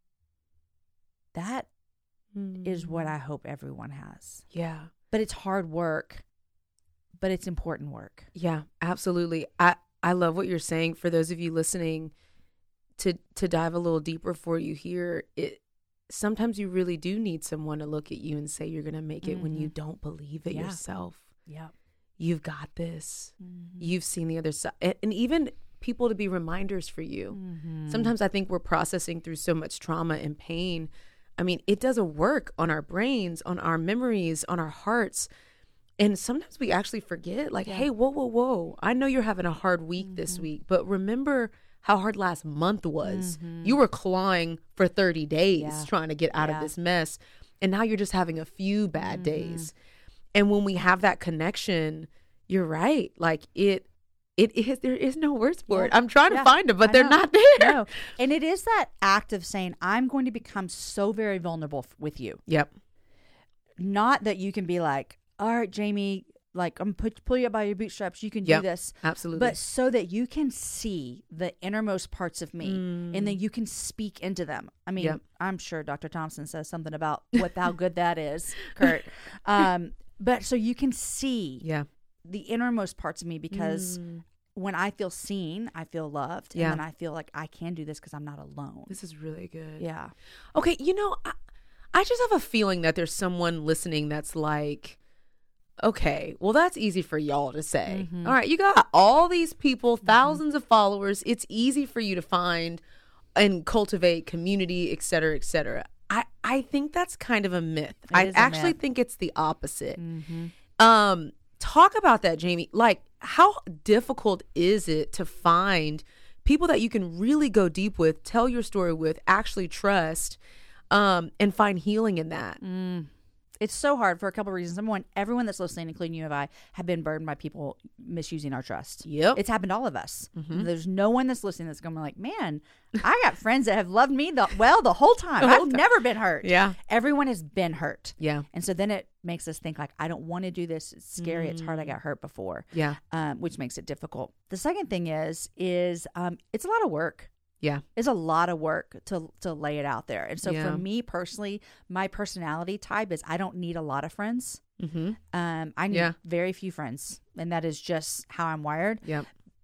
[SPEAKER 2] that mm. is what I hope everyone has.
[SPEAKER 4] Yeah.
[SPEAKER 2] But it's hard work. But it's important work.
[SPEAKER 4] Yeah, absolutely. I, I love what you're saying. For those of you listening, to to dive a little deeper for you here, it sometimes you really do need someone to look at you and say you're going to make it mm-hmm. when you don't believe it
[SPEAKER 2] yeah.
[SPEAKER 4] yourself.
[SPEAKER 2] Yeah.
[SPEAKER 4] You've got this.
[SPEAKER 2] Mm-hmm.
[SPEAKER 4] You've seen the other side. And, and even people to be reminders for you.
[SPEAKER 2] Mm-hmm.
[SPEAKER 4] Sometimes I think we're processing through so much trauma and pain. I mean, it does a work on our brains, on our memories, on our hearts. And sometimes we actually forget, like, yeah. hey, whoa, whoa, whoa. I know you're having a hard week mm-hmm. this week, but remember how hard last month was. Mm-hmm. You were clawing for thirty days
[SPEAKER 2] yeah.
[SPEAKER 4] trying to get out
[SPEAKER 2] yeah.
[SPEAKER 4] of this mess. And now you're just having a few bad
[SPEAKER 2] mm-hmm.
[SPEAKER 4] days. And when we have that connection, you're right. Like it, it is, there is no words for
[SPEAKER 2] yeah.
[SPEAKER 4] it. I'm trying
[SPEAKER 2] yeah.
[SPEAKER 4] to find them, but
[SPEAKER 2] I
[SPEAKER 4] they're
[SPEAKER 2] know.
[SPEAKER 4] not there.
[SPEAKER 2] No. And it is that act of saying, I'm going to become so very vulnerable f- with you.
[SPEAKER 4] Yep.
[SPEAKER 2] Not that you can be like, all right, Jamie, like I'm put pull you up by your bootstraps. You can
[SPEAKER 4] yep,
[SPEAKER 2] do this,
[SPEAKER 4] absolutely.
[SPEAKER 2] But so that you can see the innermost parts of me,
[SPEAKER 4] mm.
[SPEAKER 2] and then you can speak into them. I mean,
[SPEAKER 4] yep.
[SPEAKER 2] I'm sure Doctor Thompson says something about what how good that is, Kurt. Um, but so you can see,
[SPEAKER 4] yeah.
[SPEAKER 2] the innermost parts of me because
[SPEAKER 4] mm.
[SPEAKER 2] when I feel seen, I feel loved,
[SPEAKER 4] yeah.
[SPEAKER 2] and then I feel like I can do this because I'm not alone.
[SPEAKER 4] This is really good.
[SPEAKER 2] Yeah.
[SPEAKER 4] Okay, you know, I, I just have a feeling that there's someone listening that's like, okay, well, that's easy for y'all to say.
[SPEAKER 2] Mm-hmm.
[SPEAKER 4] All right, you got all these people, thousands mm-hmm. of followers. It's easy for you to find and cultivate community, et cetera, et cetera. I, I think that's kind of a myth.
[SPEAKER 2] It
[SPEAKER 4] I
[SPEAKER 2] is a
[SPEAKER 4] actually
[SPEAKER 2] myth.
[SPEAKER 4] think it's the opposite.
[SPEAKER 2] Mm-hmm.
[SPEAKER 4] Um, talk about that, Jamie. Like, how difficult is it to find people that you can really go deep with, tell your story with, actually trust, um, and find healing in that?
[SPEAKER 2] Mm. It's so hard for a couple of reasons. Number one, everyone that's listening, including you and I, have been burdened by people misusing our trust.
[SPEAKER 4] Yep.
[SPEAKER 2] It's happened to all of us.
[SPEAKER 4] Mm-hmm.
[SPEAKER 2] There's no one that's listening that's going to be like, man, I got friends that have loved me the, well the whole time.
[SPEAKER 4] The whole
[SPEAKER 2] I've
[SPEAKER 4] time.
[SPEAKER 2] never been hurt.
[SPEAKER 4] Yeah.
[SPEAKER 2] Everyone has been hurt.
[SPEAKER 4] Yeah.
[SPEAKER 2] And so then it makes us think like, I don't want to do this. It's scary. Mm. It's hard. I got hurt before.
[SPEAKER 4] Yeah.
[SPEAKER 2] Um, which makes it difficult. The second thing is, is um, it's a lot of work.
[SPEAKER 4] Yeah.
[SPEAKER 2] It's a lot of work to to lay it out there. And so
[SPEAKER 4] yeah.
[SPEAKER 2] for me personally, my personality type is I don't need a lot of friends.
[SPEAKER 4] Mm-hmm.
[SPEAKER 2] Um, I need
[SPEAKER 4] yeah.
[SPEAKER 2] very few friends. And that is just how I'm wired.
[SPEAKER 4] Yep.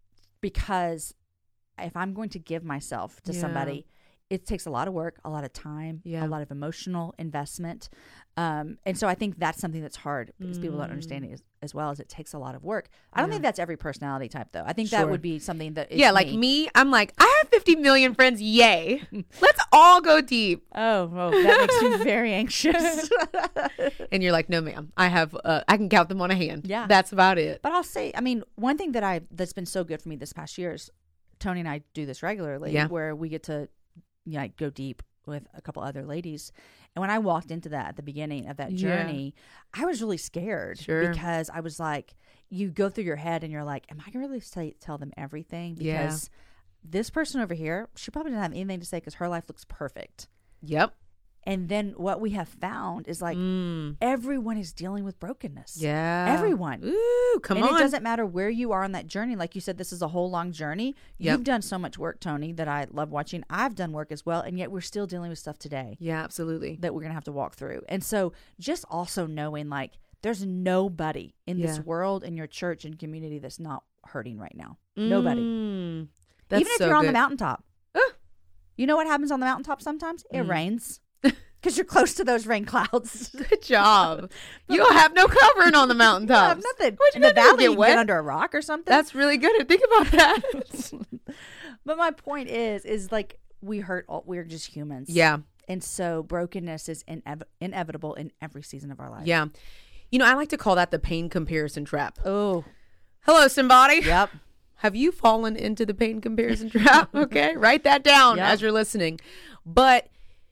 [SPEAKER 2] Because if I'm going to give myself to
[SPEAKER 4] yeah.
[SPEAKER 2] somebody, it takes a lot of work, a lot of time,
[SPEAKER 4] yeah.
[SPEAKER 2] a lot of emotional investment. Um, and so I think that's something that's hard because mm. people don't understand it as, as well as it takes a lot of work. I don't
[SPEAKER 4] yeah.
[SPEAKER 2] think that's every personality type though. I think
[SPEAKER 4] sure.
[SPEAKER 2] that would be something that is
[SPEAKER 4] yeah, like
[SPEAKER 2] me.
[SPEAKER 4] me, I'm like, I have fifty million friends. Yay. Let's all go deep.
[SPEAKER 2] Oh, oh that makes me very anxious.
[SPEAKER 4] And you're like, no, ma'am, I have, uh, I can count them on a hand.
[SPEAKER 2] Yeah.
[SPEAKER 4] That's about it.
[SPEAKER 2] But I'll say, I mean, one thing that I, that's been so good for me this past year is Tony and I do this regularly
[SPEAKER 4] yeah.
[SPEAKER 2] where we get to, you know, go deep with a couple other ladies. And when I walked into that at the beginning of that journey, yeah. I was really scared
[SPEAKER 4] sure.
[SPEAKER 2] because I was like, you go through your head and you're like, am I going to really say, tell them everything? Because
[SPEAKER 4] yeah.
[SPEAKER 2] this person over here, she probably didn't have anything to say because her life looks perfect.
[SPEAKER 4] Yep.
[SPEAKER 2] And then what we have found is like
[SPEAKER 4] mm.
[SPEAKER 2] everyone is dealing with brokenness.
[SPEAKER 4] Yeah.
[SPEAKER 2] Everyone.
[SPEAKER 4] Ooh, come
[SPEAKER 2] and
[SPEAKER 4] on.
[SPEAKER 2] And it doesn't matter where you are on that journey. Like you said, this is a whole long journey.
[SPEAKER 4] Yep.
[SPEAKER 2] You've done so much work, Tony, that I love watching. I've done work as well. And yet we're still dealing with stuff today.
[SPEAKER 4] Yeah, absolutely.
[SPEAKER 2] That we're going to have to walk through. And so just also knowing like there's nobody in
[SPEAKER 4] yeah.
[SPEAKER 2] this world, in your church and community that's not hurting right now. Mm. Nobody.
[SPEAKER 4] That's
[SPEAKER 2] Even if
[SPEAKER 4] so
[SPEAKER 2] you're on
[SPEAKER 4] good.
[SPEAKER 2] the mountaintop.
[SPEAKER 4] Uh.
[SPEAKER 2] You know what happens on the mountaintop sometimes? It
[SPEAKER 4] Mm.
[SPEAKER 2] rains. Because you're close to those rain clouds.
[SPEAKER 4] Good job. You don't have no covering on the mountaintops.
[SPEAKER 2] You have nothing.
[SPEAKER 4] What you
[SPEAKER 2] In the
[SPEAKER 4] gonna do,
[SPEAKER 2] valley,
[SPEAKER 4] get
[SPEAKER 2] you
[SPEAKER 4] wet?
[SPEAKER 2] get under a rock or something.
[SPEAKER 4] That's really good. Think about that.
[SPEAKER 2] But my point is, is like we hurt. All, we're just humans.
[SPEAKER 4] Yeah.
[SPEAKER 2] And so brokenness is inev- inevitable in every season of our life.
[SPEAKER 4] Yeah. You know, I like to call that the pain comparison trap.
[SPEAKER 2] Oh.
[SPEAKER 4] Hello, somebody.
[SPEAKER 2] Yep.
[SPEAKER 4] Have you fallen into the pain comparison trap? Okay. Write that down
[SPEAKER 2] Yep.
[SPEAKER 4] as you're listening. But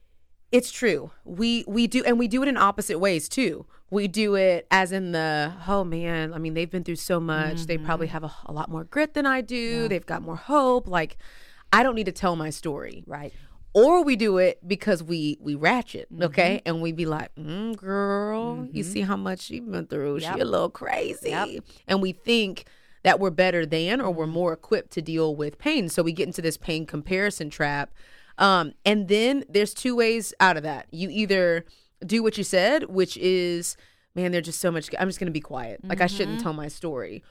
[SPEAKER 4] it's true. We we do, and we do it in opposite ways too. We do it as in the, oh man, I mean, they've been through so much. Mm-hmm. They probably have a, a lot more grit than I do. Yeah. They've got more hope. Like, I don't need to tell my story.
[SPEAKER 2] Right.
[SPEAKER 4] Or we do it because we we ratchet, okay? Mm-hmm. And we be like, mm, girl, mm-hmm. you see how much she's been through. Yep. She a little crazy. Yep. And we think that we're better than or we're more equipped to deal with pain. So we get into this pain comparison trap. Um, and then there's two ways out of that. You either do what you said, which is, man, there's just so much. I'm just going to be quiet. Like, mm-hmm. I shouldn't tell my story.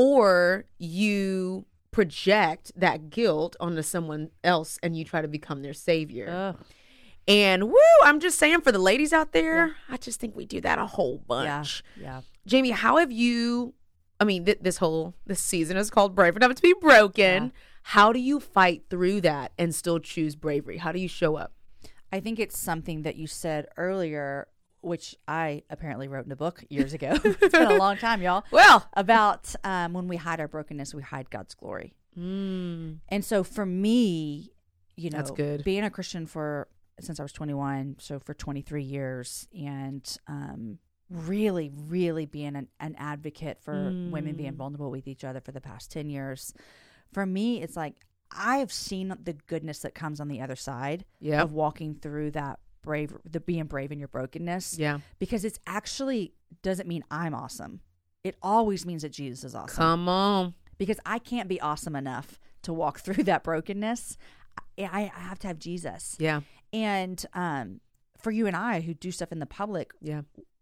[SPEAKER 4] Or you project that guilt onto someone else and you try to become their savior. Ugh. And woo, I'm just saying for the ladies out there, yeah. I just think we do that a whole bunch.
[SPEAKER 2] Yeah. yeah.
[SPEAKER 4] Jamie, how have you, I mean, th- this whole, this season is called Brave Enough to Be Broken. Yeah. How do you fight through that and still choose bravery? How do you show up?
[SPEAKER 2] I think it's something that you said earlier, which I apparently wrote in a book years ago. It's been a long time, y'all.
[SPEAKER 4] Well,
[SPEAKER 2] about um, when we hide our brokenness, we hide God's glory.
[SPEAKER 4] Mm.
[SPEAKER 2] And so for me, you know,
[SPEAKER 4] that's good.
[SPEAKER 2] Being a Christian for since I was twenty-one, so for twenty-three years, and um, really, really being an, an advocate for mm. women being vulnerable with each other for the past ten years. For me, it's like I have seen the goodness that comes on the other side
[SPEAKER 4] yep.
[SPEAKER 2] of walking through that brave, the being brave in your brokenness.
[SPEAKER 4] Yeah.
[SPEAKER 2] Because it's actually doesn't mean I'm awesome. It always means that Jesus is awesome.
[SPEAKER 4] Come on.
[SPEAKER 2] Because I can't be awesome enough to walk through that brokenness. I, I have to have Jesus.
[SPEAKER 4] Yeah.
[SPEAKER 2] And um, for you and I who do stuff in the public,
[SPEAKER 4] yeah,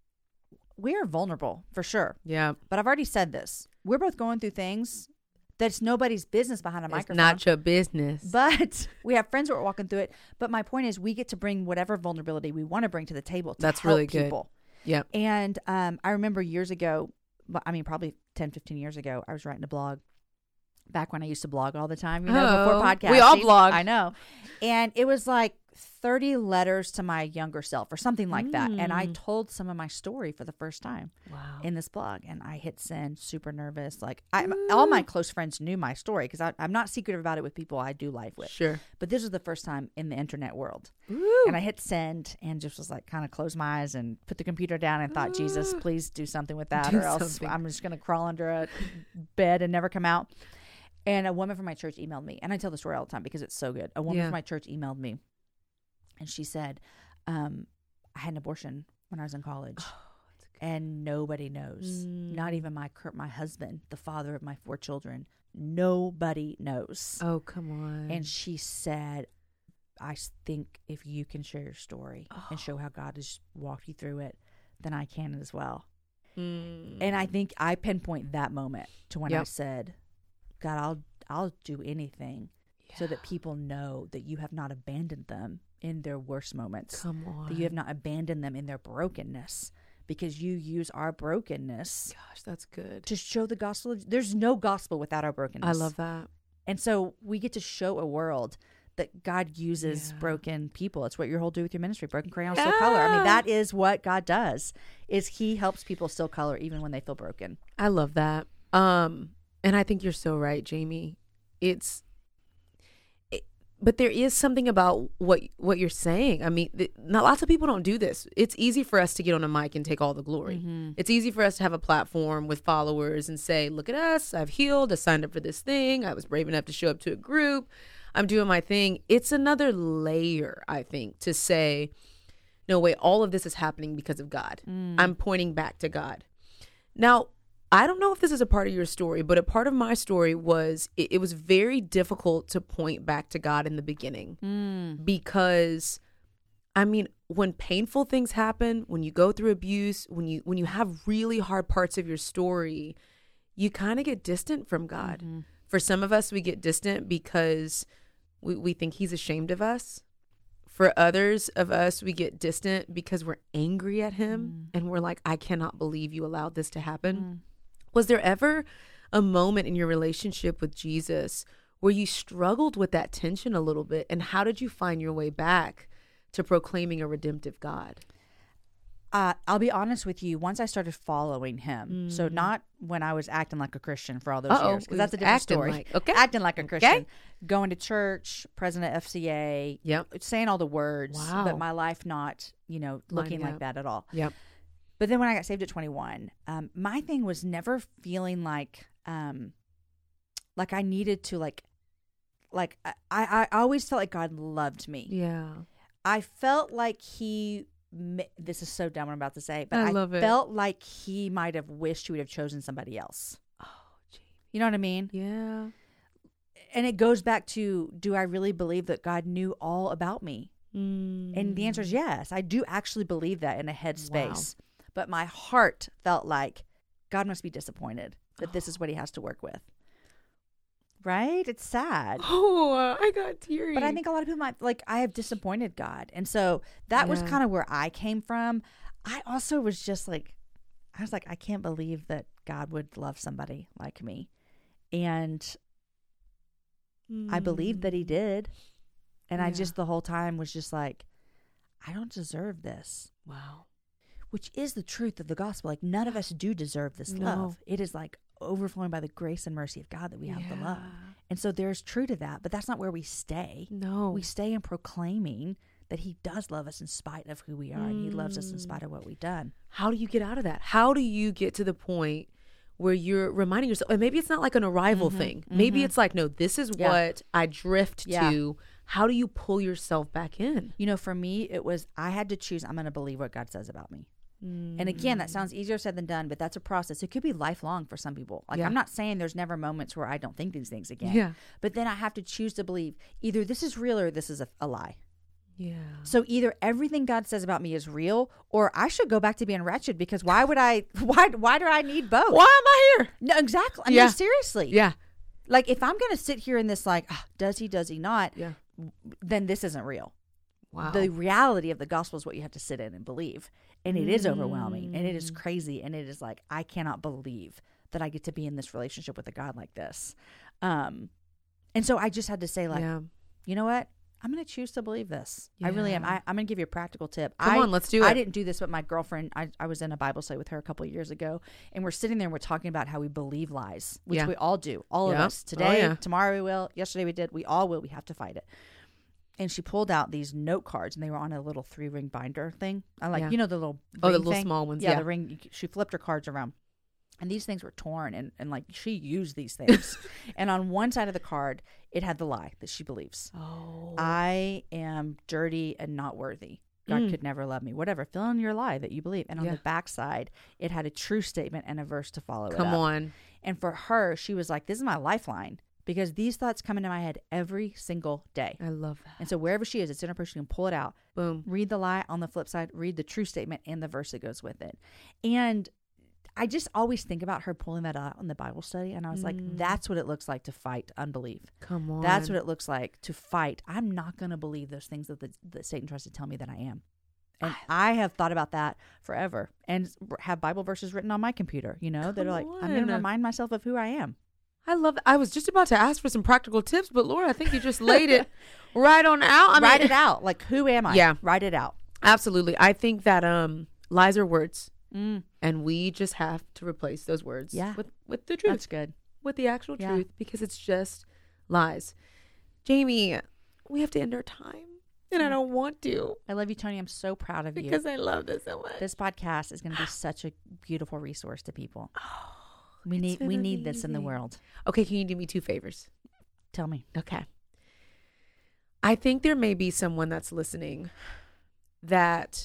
[SPEAKER 2] we are vulnerable for sure.
[SPEAKER 4] Yeah.
[SPEAKER 2] But I've already said this. We're both going through things that's nobody's business behind a
[SPEAKER 4] it's
[SPEAKER 2] microphone.
[SPEAKER 4] Not your business.
[SPEAKER 2] But we have friends who are walking through it. But my point is we get to bring whatever vulnerability we want to bring to the table to
[SPEAKER 4] that's
[SPEAKER 2] help
[SPEAKER 4] really good.
[SPEAKER 2] people.
[SPEAKER 4] Yeah.
[SPEAKER 2] And um, I remember years ago, I mean, probably ten, fifteen years ago, I was writing a blog back when I used to blog all the time, you know,
[SPEAKER 4] oh,
[SPEAKER 2] before podcasting.
[SPEAKER 4] We all blog.
[SPEAKER 2] I know. And it was like thirty letters to my younger self or something like mm. that. And I told some of my story for the first time
[SPEAKER 4] wow.
[SPEAKER 2] in this blog. And I hit send, super nervous. Like I, all my close friends knew my story because I'm not secretive about it with people I do life with.
[SPEAKER 4] Sure.
[SPEAKER 2] But this was the first time in the internet world.
[SPEAKER 4] Ooh.
[SPEAKER 2] And I hit send and just was like kind of closed my eyes and put the computer down and thought, Jesus, please do something with that
[SPEAKER 4] do
[SPEAKER 2] or else
[SPEAKER 4] something.
[SPEAKER 2] I'm just going to crawl under a bed and never come out. And a woman from my church emailed me. And I tell the story all the time because it's so good. A woman
[SPEAKER 4] yeah.
[SPEAKER 2] from my church emailed me. And she said, um, I had an abortion when I was in college. Oh, and nobody knows. Mm. Not even my my husband, the father of my four children. Nobody knows.
[SPEAKER 4] Oh, come on.
[SPEAKER 2] And she said, I think if you can share your story oh. and show how God has walked you through it, then I can as well. Mm. And I think I pinpoint that moment to when yep. I said, God, I'll I'll do anything yeah. so that people know that you have not abandoned them in their worst moments.
[SPEAKER 4] Come on.
[SPEAKER 2] That you have not abandoned them in their brokenness because you use our brokenness.
[SPEAKER 4] Gosh, that's good.
[SPEAKER 2] To show the gospel. There's no gospel without our brokenness.
[SPEAKER 4] I love that.
[SPEAKER 2] And so we get to show a world that God uses yeah. broken people. It's what your whole do with your ministry. Broken crayons
[SPEAKER 4] yeah.
[SPEAKER 2] still color. I mean, that is what God does, is he helps people still color even when they feel broken.
[SPEAKER 4] I love that. Um, and I think you're so right, Jamie. It's, it, but there is something about what what you're saying. I mean, th- not lots of people don't do this. It's easy for us to get on a mic and take all the glory. Mm-hmm. It's easy for us to have a platform with followers and say, look at us. I've healed. I signed up for this thing. I was brave enough to show up to a group. I'm doing my thing. It's another layer, I think, to say, no, wait, all of this is happening because of God. Mm. I'm pointing back to God. Now, I don't know if this is a part of your story, but a part of my story was it, it was very difficult to point back to God in the beginning mm. because, I mean, when painful things happen, when you go through abuse, when you when you have really hard parts of your story, you kind of get distant from God. Mm-hmm. For some of us, we get distant because we, we think he's ashamed of us. For others of us, we get distant because we're angry at him
[SPEAKER 2] Mm.
[SPEAKER 4] and we're like, I cannot believe you allowed this to happen.
[SPEAKER 2] Mm.
[SPEAKER 4] Was there ever a moment in your relationship with Jesus where you struggled with that tension a little bit? And how did you find your way back to proclaiming a redemptive God?
[SPEAKER 2] Uh, I'll be honest with you. Once I started following him, so
[SPEAKER 4] Mm.
[SPEAKER 2] not when I was acting like a Christian for all those
[SPEAKER 4] Uh-oh,
[SPEAKER 2] years, because that's a different
[SPEAKER 4] acting
[SPEAKER 2] story.
[SPEAKER 4] like- okay.
[SPEAKER 2] Acting like a Christian,
[SPEAKER 4] Okay.
[SPEAKER 2] going to church, president of F C A,
[SPEAKER 4] Yep.
[SPEAKER 2] saying all the words,
[SPEAKER 4] Wow.
[SPEAKER 2] but my life not, you know, looking
[SPEAKER 4] Lining
[SPEAKER 2] like
[SPEAKER 4] up.
[SPEAKER 2] that at all.
[SPEAKER 4] Yep.
[SPEAKER 2] But then when I got saved at twenty-one, um, my thing was never feeling like, um, like I needed to like, like I, I, I always felt like God loved me.
[SPEAKER 4] Yeah.
[SPEAKER 2] I felt like he. This is so dumb what I'm about to say, but
[SPEAKER 4] I
[SPEAKER 2] I,
[SPEAKER 4] love it.
[SPEAKER 2] felt like he might have wished he would have chosen somebody else.
[SPEAKER 4] Oh, gee.
[SPEAKER 2] You know what I mean?
[SPEAKER 4] Yeah.
[SPEAKER 2] And it goes back to, do I really believe that God knew all about me?
[SPEAKER 4] Mm.
[SPEAKER 2] And the answer is yes. I do actually believe that in a headspace. But my heart felt like God must be disappointed that this is what he has to work with. Right? It's sad.
[SPEAKER 4] Oh, uh, I got teary.
[SPEAKER 2] But I think a lot of people might, like, I have disappointed God. And so that was
[SPEAKER 4] Yeah.
[SPEAKER 2] kind of where I came from. I also was just like, I was like, I can't believe that God would love somebody like me. And I believed that he did. And I
[SPEAKER 4] Yeah.
[SPEAKER 2] just the whole time was just like, I don't deserve this.
[SPEAKER 4] Wow.
[SPEAKER 2] Which is the truth of the gospel. Like, none of us do deserve this
[SPEAKER 4] No.
[SPEAKER 2] love. It is like overflowing by the grace and mercy of God that we have the love.
[SPEAKER 4] Yeah.
[SPEAKER 2] And so there's true to that, but that's not where we stay.
[SPEAKER 4] No.
[SPEAKER 2] We stay in proclaiming that he does love us in spite of who we are, and he loves us in spite of what we've done.
[SPEAKER 4] How do you get out of that? How do you get to the point where you're reminding yourself, and maybe it's not like an arrival thing. Maybe it's like, no, this is
[SPEAKER 2] Yeah.
[SPEAKER 4] what I drift
[SPEAKER 2] Yeah.
[SPEAKER 4] to. How do you pull yourself back in?
[SPEAKER 2] You know, for me, it was, I had to choose, I'm going to believe what God says about me.
[SPEAKER 4] Mm.
[SPEAKER 2] And again, that sounds easier said than done, but that's a process. It could be lifelong for some people. Like,
[SPEAKER 4] Yeah.
[SPEAKER 2] I'm not saying there's never moments where I don't think these things again.
[SPEAKER 4] Yeah.
[SPEAKER 2] But then I have to choose to believe either this is real or this is a, a lie.
[SPEAKER 4] Yeah.
[SPEAKER 2] So either everything God says about me is real, or I should go back to being wretched, because why would I, why, why do I need both?
[SPEAKER 4] Why am I here?
[SPEAKER 2] No, exactly. I
[SPEAKER 4] Yeah.
[SPEAKER 2] mean, seriously.
[SPEAKER 4] Yeah.
[SPEAKER 2] Like, if I'm going to sit here in this, like, ah, does he, does he not?
[SPEAKER 4] Yeah.
[SPEAKER 2] Then this isn't real.
[SPEAKER 4] Wow.
[SPEAKER 2] The reality of the gospel is what you have to sit in and believe. And it is overwhelming, and it
[SPEAKER 4] Mm.
[SPEAKER 2] is crazy. And it is like, I cannot believe that I get to be in this relationship with a God like this. Um, and so I just had to say, like,
[SPEAKER 4] yeah.
[SPEAKER 2] you know what? I'm going to choose to believe this. I really am.
[SPEAKER 4] Yeah.
[SPEAKER 2] I, I'm going to give you a practical tip.
[SPEAKER 4] Come
[SPEAKER 2] I,
[SPEAKER 4] on, let's do
[SPEAKER 2] I
[SPEAKER 4] it.
[SPEAKER 2] didn't do this, but my girlfriend, I, I was in a Bible study with her a couple of years ago, and we're sitting there and we're talking about how we believe lies, which
[SPEAKER 4] Yeah.
[SPEAKER 2] we all do. All of
[SPEAKER 4] Yeah.
[SPEAKER 2] us.
[SPEAKER 4] Oh,
[SPEAKER 2] Today,
[SPEAKER 4] yeah.
[SPEAKER 2] tomorrow we will. Yesterday we did. We all will. We have to fight it. And she pulled out these note cards, and they were on a little three ring binder thing. I like,
[SPEAKER 4] Yeah.
[SPEAKER 2] you know, the little
[SPEAKER 4] Oh, the
[SPEAKER 2] ring
[SPEAKER 4] little
[SPEAKER 2] thing?
[SPEAKER 4] small ones,
[SPEAKER 2] Yeah,
[SPEAKER 4] yeah.
[SPEAKER 2] the ring. you c- She flipped her cards around, and these things were torn, and, and like she used these things. And on one side of the card, it had the lie that she believes.
[SPEAKER 4] Oh.
[SPEAKER 2] I am dirty and not worthy. God
[SPEAKER 4] Mm.
[SPEAKER 2] could never love me. Whatever. Fill in your lie that you believe. And on
[SPEAKER 4] Yeah.
[SPEAKER 2] the back side, it had a true statement and a verse to follow it
[SPEAKER 4] Come
[SPEAKER 2] up.
[SPEAKER 4] on.
[SPEAKER 2] And for her, she was like, this is my lifeline, because these thoughts come into my head every single day.
[SPEAKER 4] I love that.
[SPEAKER 2] And so wherever she is, it's in her purse. She can pull it out,
[SPEAKER 4] Boom.
[SPEAKER 2] read the lie. On the flip side, read the true statement and the verse that goes with it. And I just always think about her pulling that out in the Bible study. And I was like,
[SPEAKER 4] Mm.
[SPEAKER 2] that's what it looks like to fight unbelief.
[SPEAKER 4] Come on.
[SPEAKER 2] That's what it looks like to fight. I'm not going to believe those things that, the, that Satan tries to tell me that I am. And I have thought about that forever, and have Bible verses written on my computer, you know, that are like, I'm going to
[SPEAKER 4] on.
[SPEAKER 2] remind myself of who I am.
[SPEAKER 4] I love that. I was just about to ask for some practical tips, but Laura, I think you just laid it right on out. I
[SPEAKER 2] Write
[SPEAKER 4] mean,
[SPEAKER 2] it out. Like, who am I?
[SPEAKER 4] Yeah.
[SPEAKER 2] Write it out.
[SPEAKER 4] Absolutely. I think that um, lies are words,
[SPEAKER 2] Mm,
[SPEAKER 4] and we just have to replace those words
[SPEAKER 2] Yeah.
[SPEAKER 4] with, with the truth,
[SPEAKER 2] that's good.
[SPEAKER 4] with the actual
[SPEAKER 2] Yeah.
[SPEAKER 4] truth, because it's just lies. Jamie, we have to end our time, and I don't want to
[SPEAKER 2] I love you, Tony. I'm so proud of
[SPEAKER 4] because
[SPEAKER 2] you.
[SPEAKER 4] I love this so much.
[SPEAKER 2] This podcast is going to be such a beautiful resource to people.
[SPEAKER 4] Oh,
[SPEAKER 2] We
[SPEAKER 4] it's
[SPEAKER 2] need
[SPEAKER 4] been
[SPEAKER 2] we need this in the
[SPEAKER 4] amazing.
[SPEAKER 2] world.
[SPEAKER 4] Okay, can you do me two favors?
[SPEAKER 2] Tell me.
[SPEAKER 4] Okay. I think there may be someone that's listening that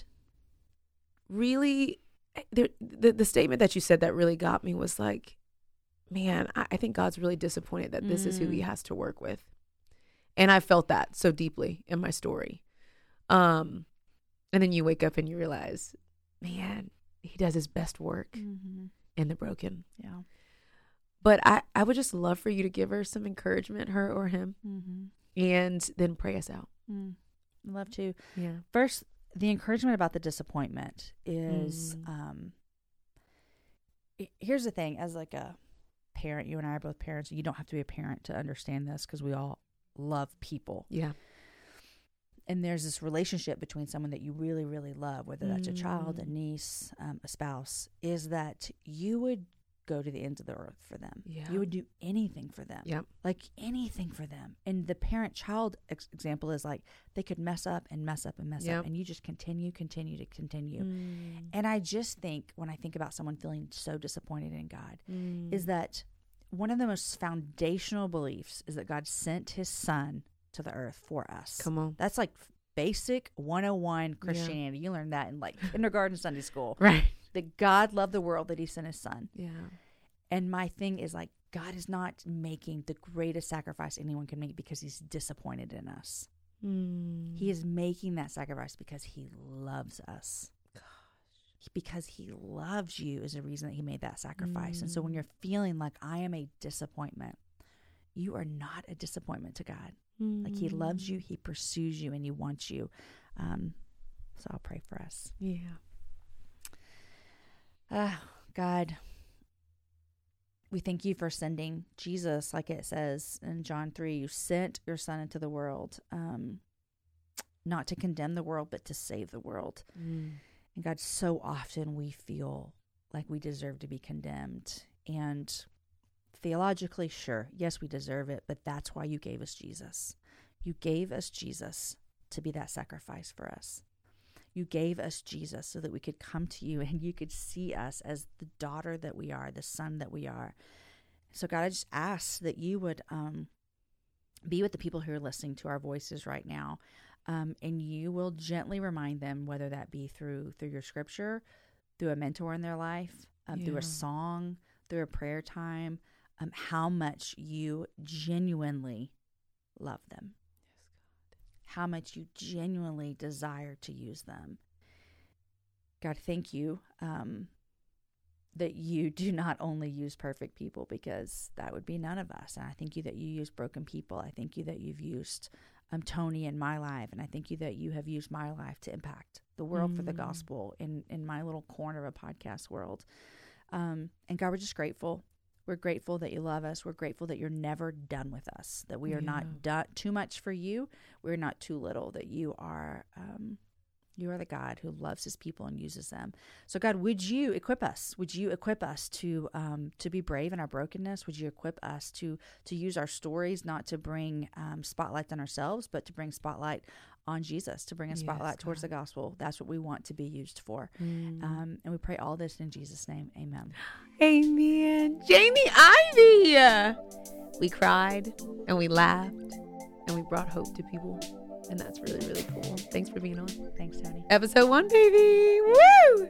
[SPEAKER 4] really, there, the, the statement that you said that really got me was like, man, I, I think God's really disappointed that this is who he
[SPEAKER 2] Mm.
[SPEAKER 4] has to work with. And I felt that so deeply in my story. Um, and then you wake up and you realize, man, he does his best work
[SPEAKER 2] Mm-hmm.
[SPEAKER 4] in the broken.
[SPEAKER 2] Yeah.
[SPEAKER 4] But I, I would just love for you to give her some encouragement, her or him,
[SPEAKER 2] Mm-hmm.
[SPEAKER 4] and then pray us out.
[SPEAKER 2] Mm. love to.
[SPEAKER 4] Yeah.
[SPEAKER 2] First, the encouragement about the disappointment is,
[SPEAKER 4] Mm.
[SPEAKER 2] um, i- here's the thing. As like a parent, you and I are both parents. You don't have to be a parent to understand this because we all love people.
[SPEAKER 4] Yeah.
[SPEAKER 2] And there's this relationship between someone that you really, really love, whether that's a child, a niece, um, a spouse, is that you would go to the ends of the earth for them.
[SPEAKER 4] Yeah.
[SPEAKER 2] You would do anything for them.
[SPEAKER 4] Yep.
[SPEAKER 2] Like anything for them. And the parent-child ex- example is like they could mess up and mess up and mess
[SPEAKER 4] Yep.
[SPEAKER 2] up. And you just continue, continue to continue.
[SPEAKER 4] Mm.
[SPEAKER 2] And I just think when I think about someone feeling so disappointed in God,
[SPEAKER 4] Mm.
[SPEAKER 2] is that one of the most foundational beliefs is that God sent his son to the earth for us.
[SPEAKER 4] Come on.
[SPEAKER 2] That's like basic one oh one Christianity. You learn that in like kindergarten, Sunday school.
[SPEAKER 4] Right.
[SPEAKER 2] That God loved the world, that he sent his son.
[SPEAKER 4] Yeah.
[SPEAKER 2] And my thing is like, God is not making the greatest sacrifice anyone can make because he's disappointed in us.
[SPEAKER 4] Mm.
[SPEAKER 2] He is making that sacrifice because he loves us. Because he loves you is the reason that he made that sacrifice. Mm. And so when you're feeling like I am a disappointment, you are not a disappointment to God. Mm. Like he loves you, he pursues you, and he wants you. Um, so I'll pray for us.
[SPEAKER 4] Yeah.
[SPEAKER 2] Ah, God, we thank you for sending Jesus, like it says in John three. You sent your son into the world, um, not to condemn the world, but to save the world. Mm. And God, so often we feel like we deserve to be condemned. And theologically, sure, yes, we deserve it, but that's why you gave us Jesus. You gave us Jesus to be that sacrifice for us. You gave us Jesus so that we could come to you and you could see us as the daughter that we are, the son that we are. So God, I just ask that you would um, be with the people who are listening to our voices right now. Um, and you will gently remind them, whether that be through through your scripture, through a mentor in their life, um, yeah. through a song, through a prayer time, um, how much you genuinely love them. Yes, God. How much you genuinely desire to use them. God, thank you um, that you do not only use perfect people, because that would be none of us. And I thank you that you use broken people. I thank you that you've used um, Tony in my life. And I thank you that you have used my life to impact the world mm. for the gospel in, in my little corner of a podcast world. Um, and God, we're just grateful. We're grateful that you love us. We're grateful that you're never done with us, that we are yeah. not done too much for you. We're not too little, that you are, um, you are the God who loves his people and uses them. So God, would you equip us? Would you equip us to, um, to be brave in our brokenness? Would you equip us to, to use our stories, not to bring, um, spotlight on ourselves, but to bring spotlight on Jesus, to bring a spotlight yes, towards the gospel. That's what we want to be used for. Mm. Um, and we pray all this in Jesus' name. Amen.
[SPEAKER 4] Amen. Jamie Ivey. We cried and we laughed and we brought hope to people. And that's really, really cool. Thanks for being on.
[SPEAKER 2] Thanks, Tony.
[SPEAKER 4] Episode one, baby. Woo!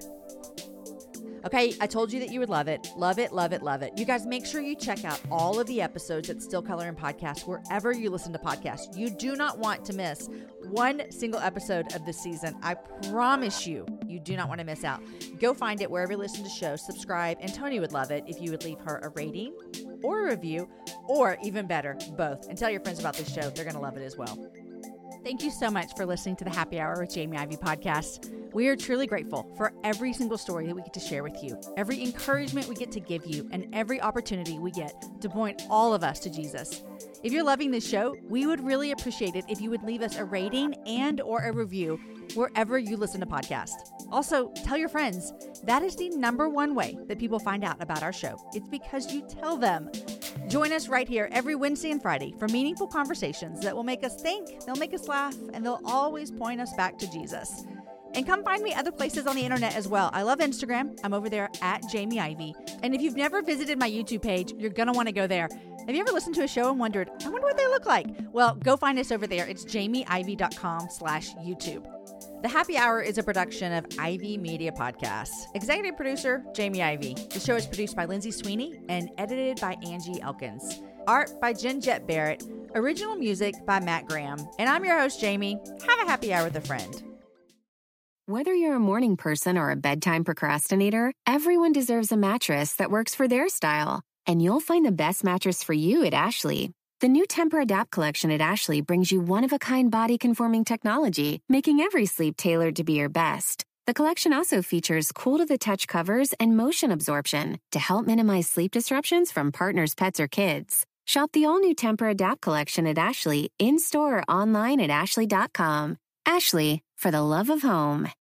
[SPEAKER 2] Okay, I told you that you would love it. Love it, love it, love it. You guys, make sure you check out all of the episodes at Still Coloring Podcast wherever you listen to podcasts. You do not want to miss one single episode of this season. I promise you, you do not want to miss out. Go find it wherever you listen to shows, subscribe, and Tony would love it if you would leave her a rating or a review, or even better, both. And tell your friends about this show. They're going to love it as well. Thank you so much for listening to the Happy Hour with Jamie Ivey podcast. We are truly grateful for every single story that we get to share with you, every encouragement we get to give you, and every opportunity we get to point all of us to Jesus. If you're loving this show, we would really appreciate it if you would leave us a rating and or a review wherever you listen to podcasts. Also, tell your friends. That is the number one way that people find out about our show. It's because you tell them. Join us right here every Wednesday and Friday for meaningful conversations that will make us think, they'll make us laugh, and they'll always point us back to Jesus. And come find me other places on the internet as well. I love Instagram. I'm over there at Jamie Ivey. And if you've never visited my YouTube page, you're going to want to go there. Have you ever listened to a show and wondered, I wonder what they look like? Well, go find us over there. It's jamieivey.com slash YouTube. The Happy Hour is a production of Ivy Media Podcasts. Executive producer, Jamie Ivey. The show is produced by Lindsay Sweeney and edited by Angie Elkins. Art by Jen Jett Barrett. Original music by Matt Graham. And I'm your host, Jamie. Have a happy hour with a friend.
[SPEAKER 7] Whether you're a morning person or a bedtime procrastinator, everyone deserves a mattress that works for their style. And you'll find the best mattress for you at Ashley. The new Temper-Adapt collection at Ashley brings you one-of-a-kind body-conforming technology, making every sleep tailored to be your best. The collection also features cool-to-the-touch covers and motion absorption to help minimize sleep disruptions from partners, pets, or kids. Shop the all-new Temper-Adapt collection at Ashley, in-store or online at ashley dot com. Ashley, for the love of home.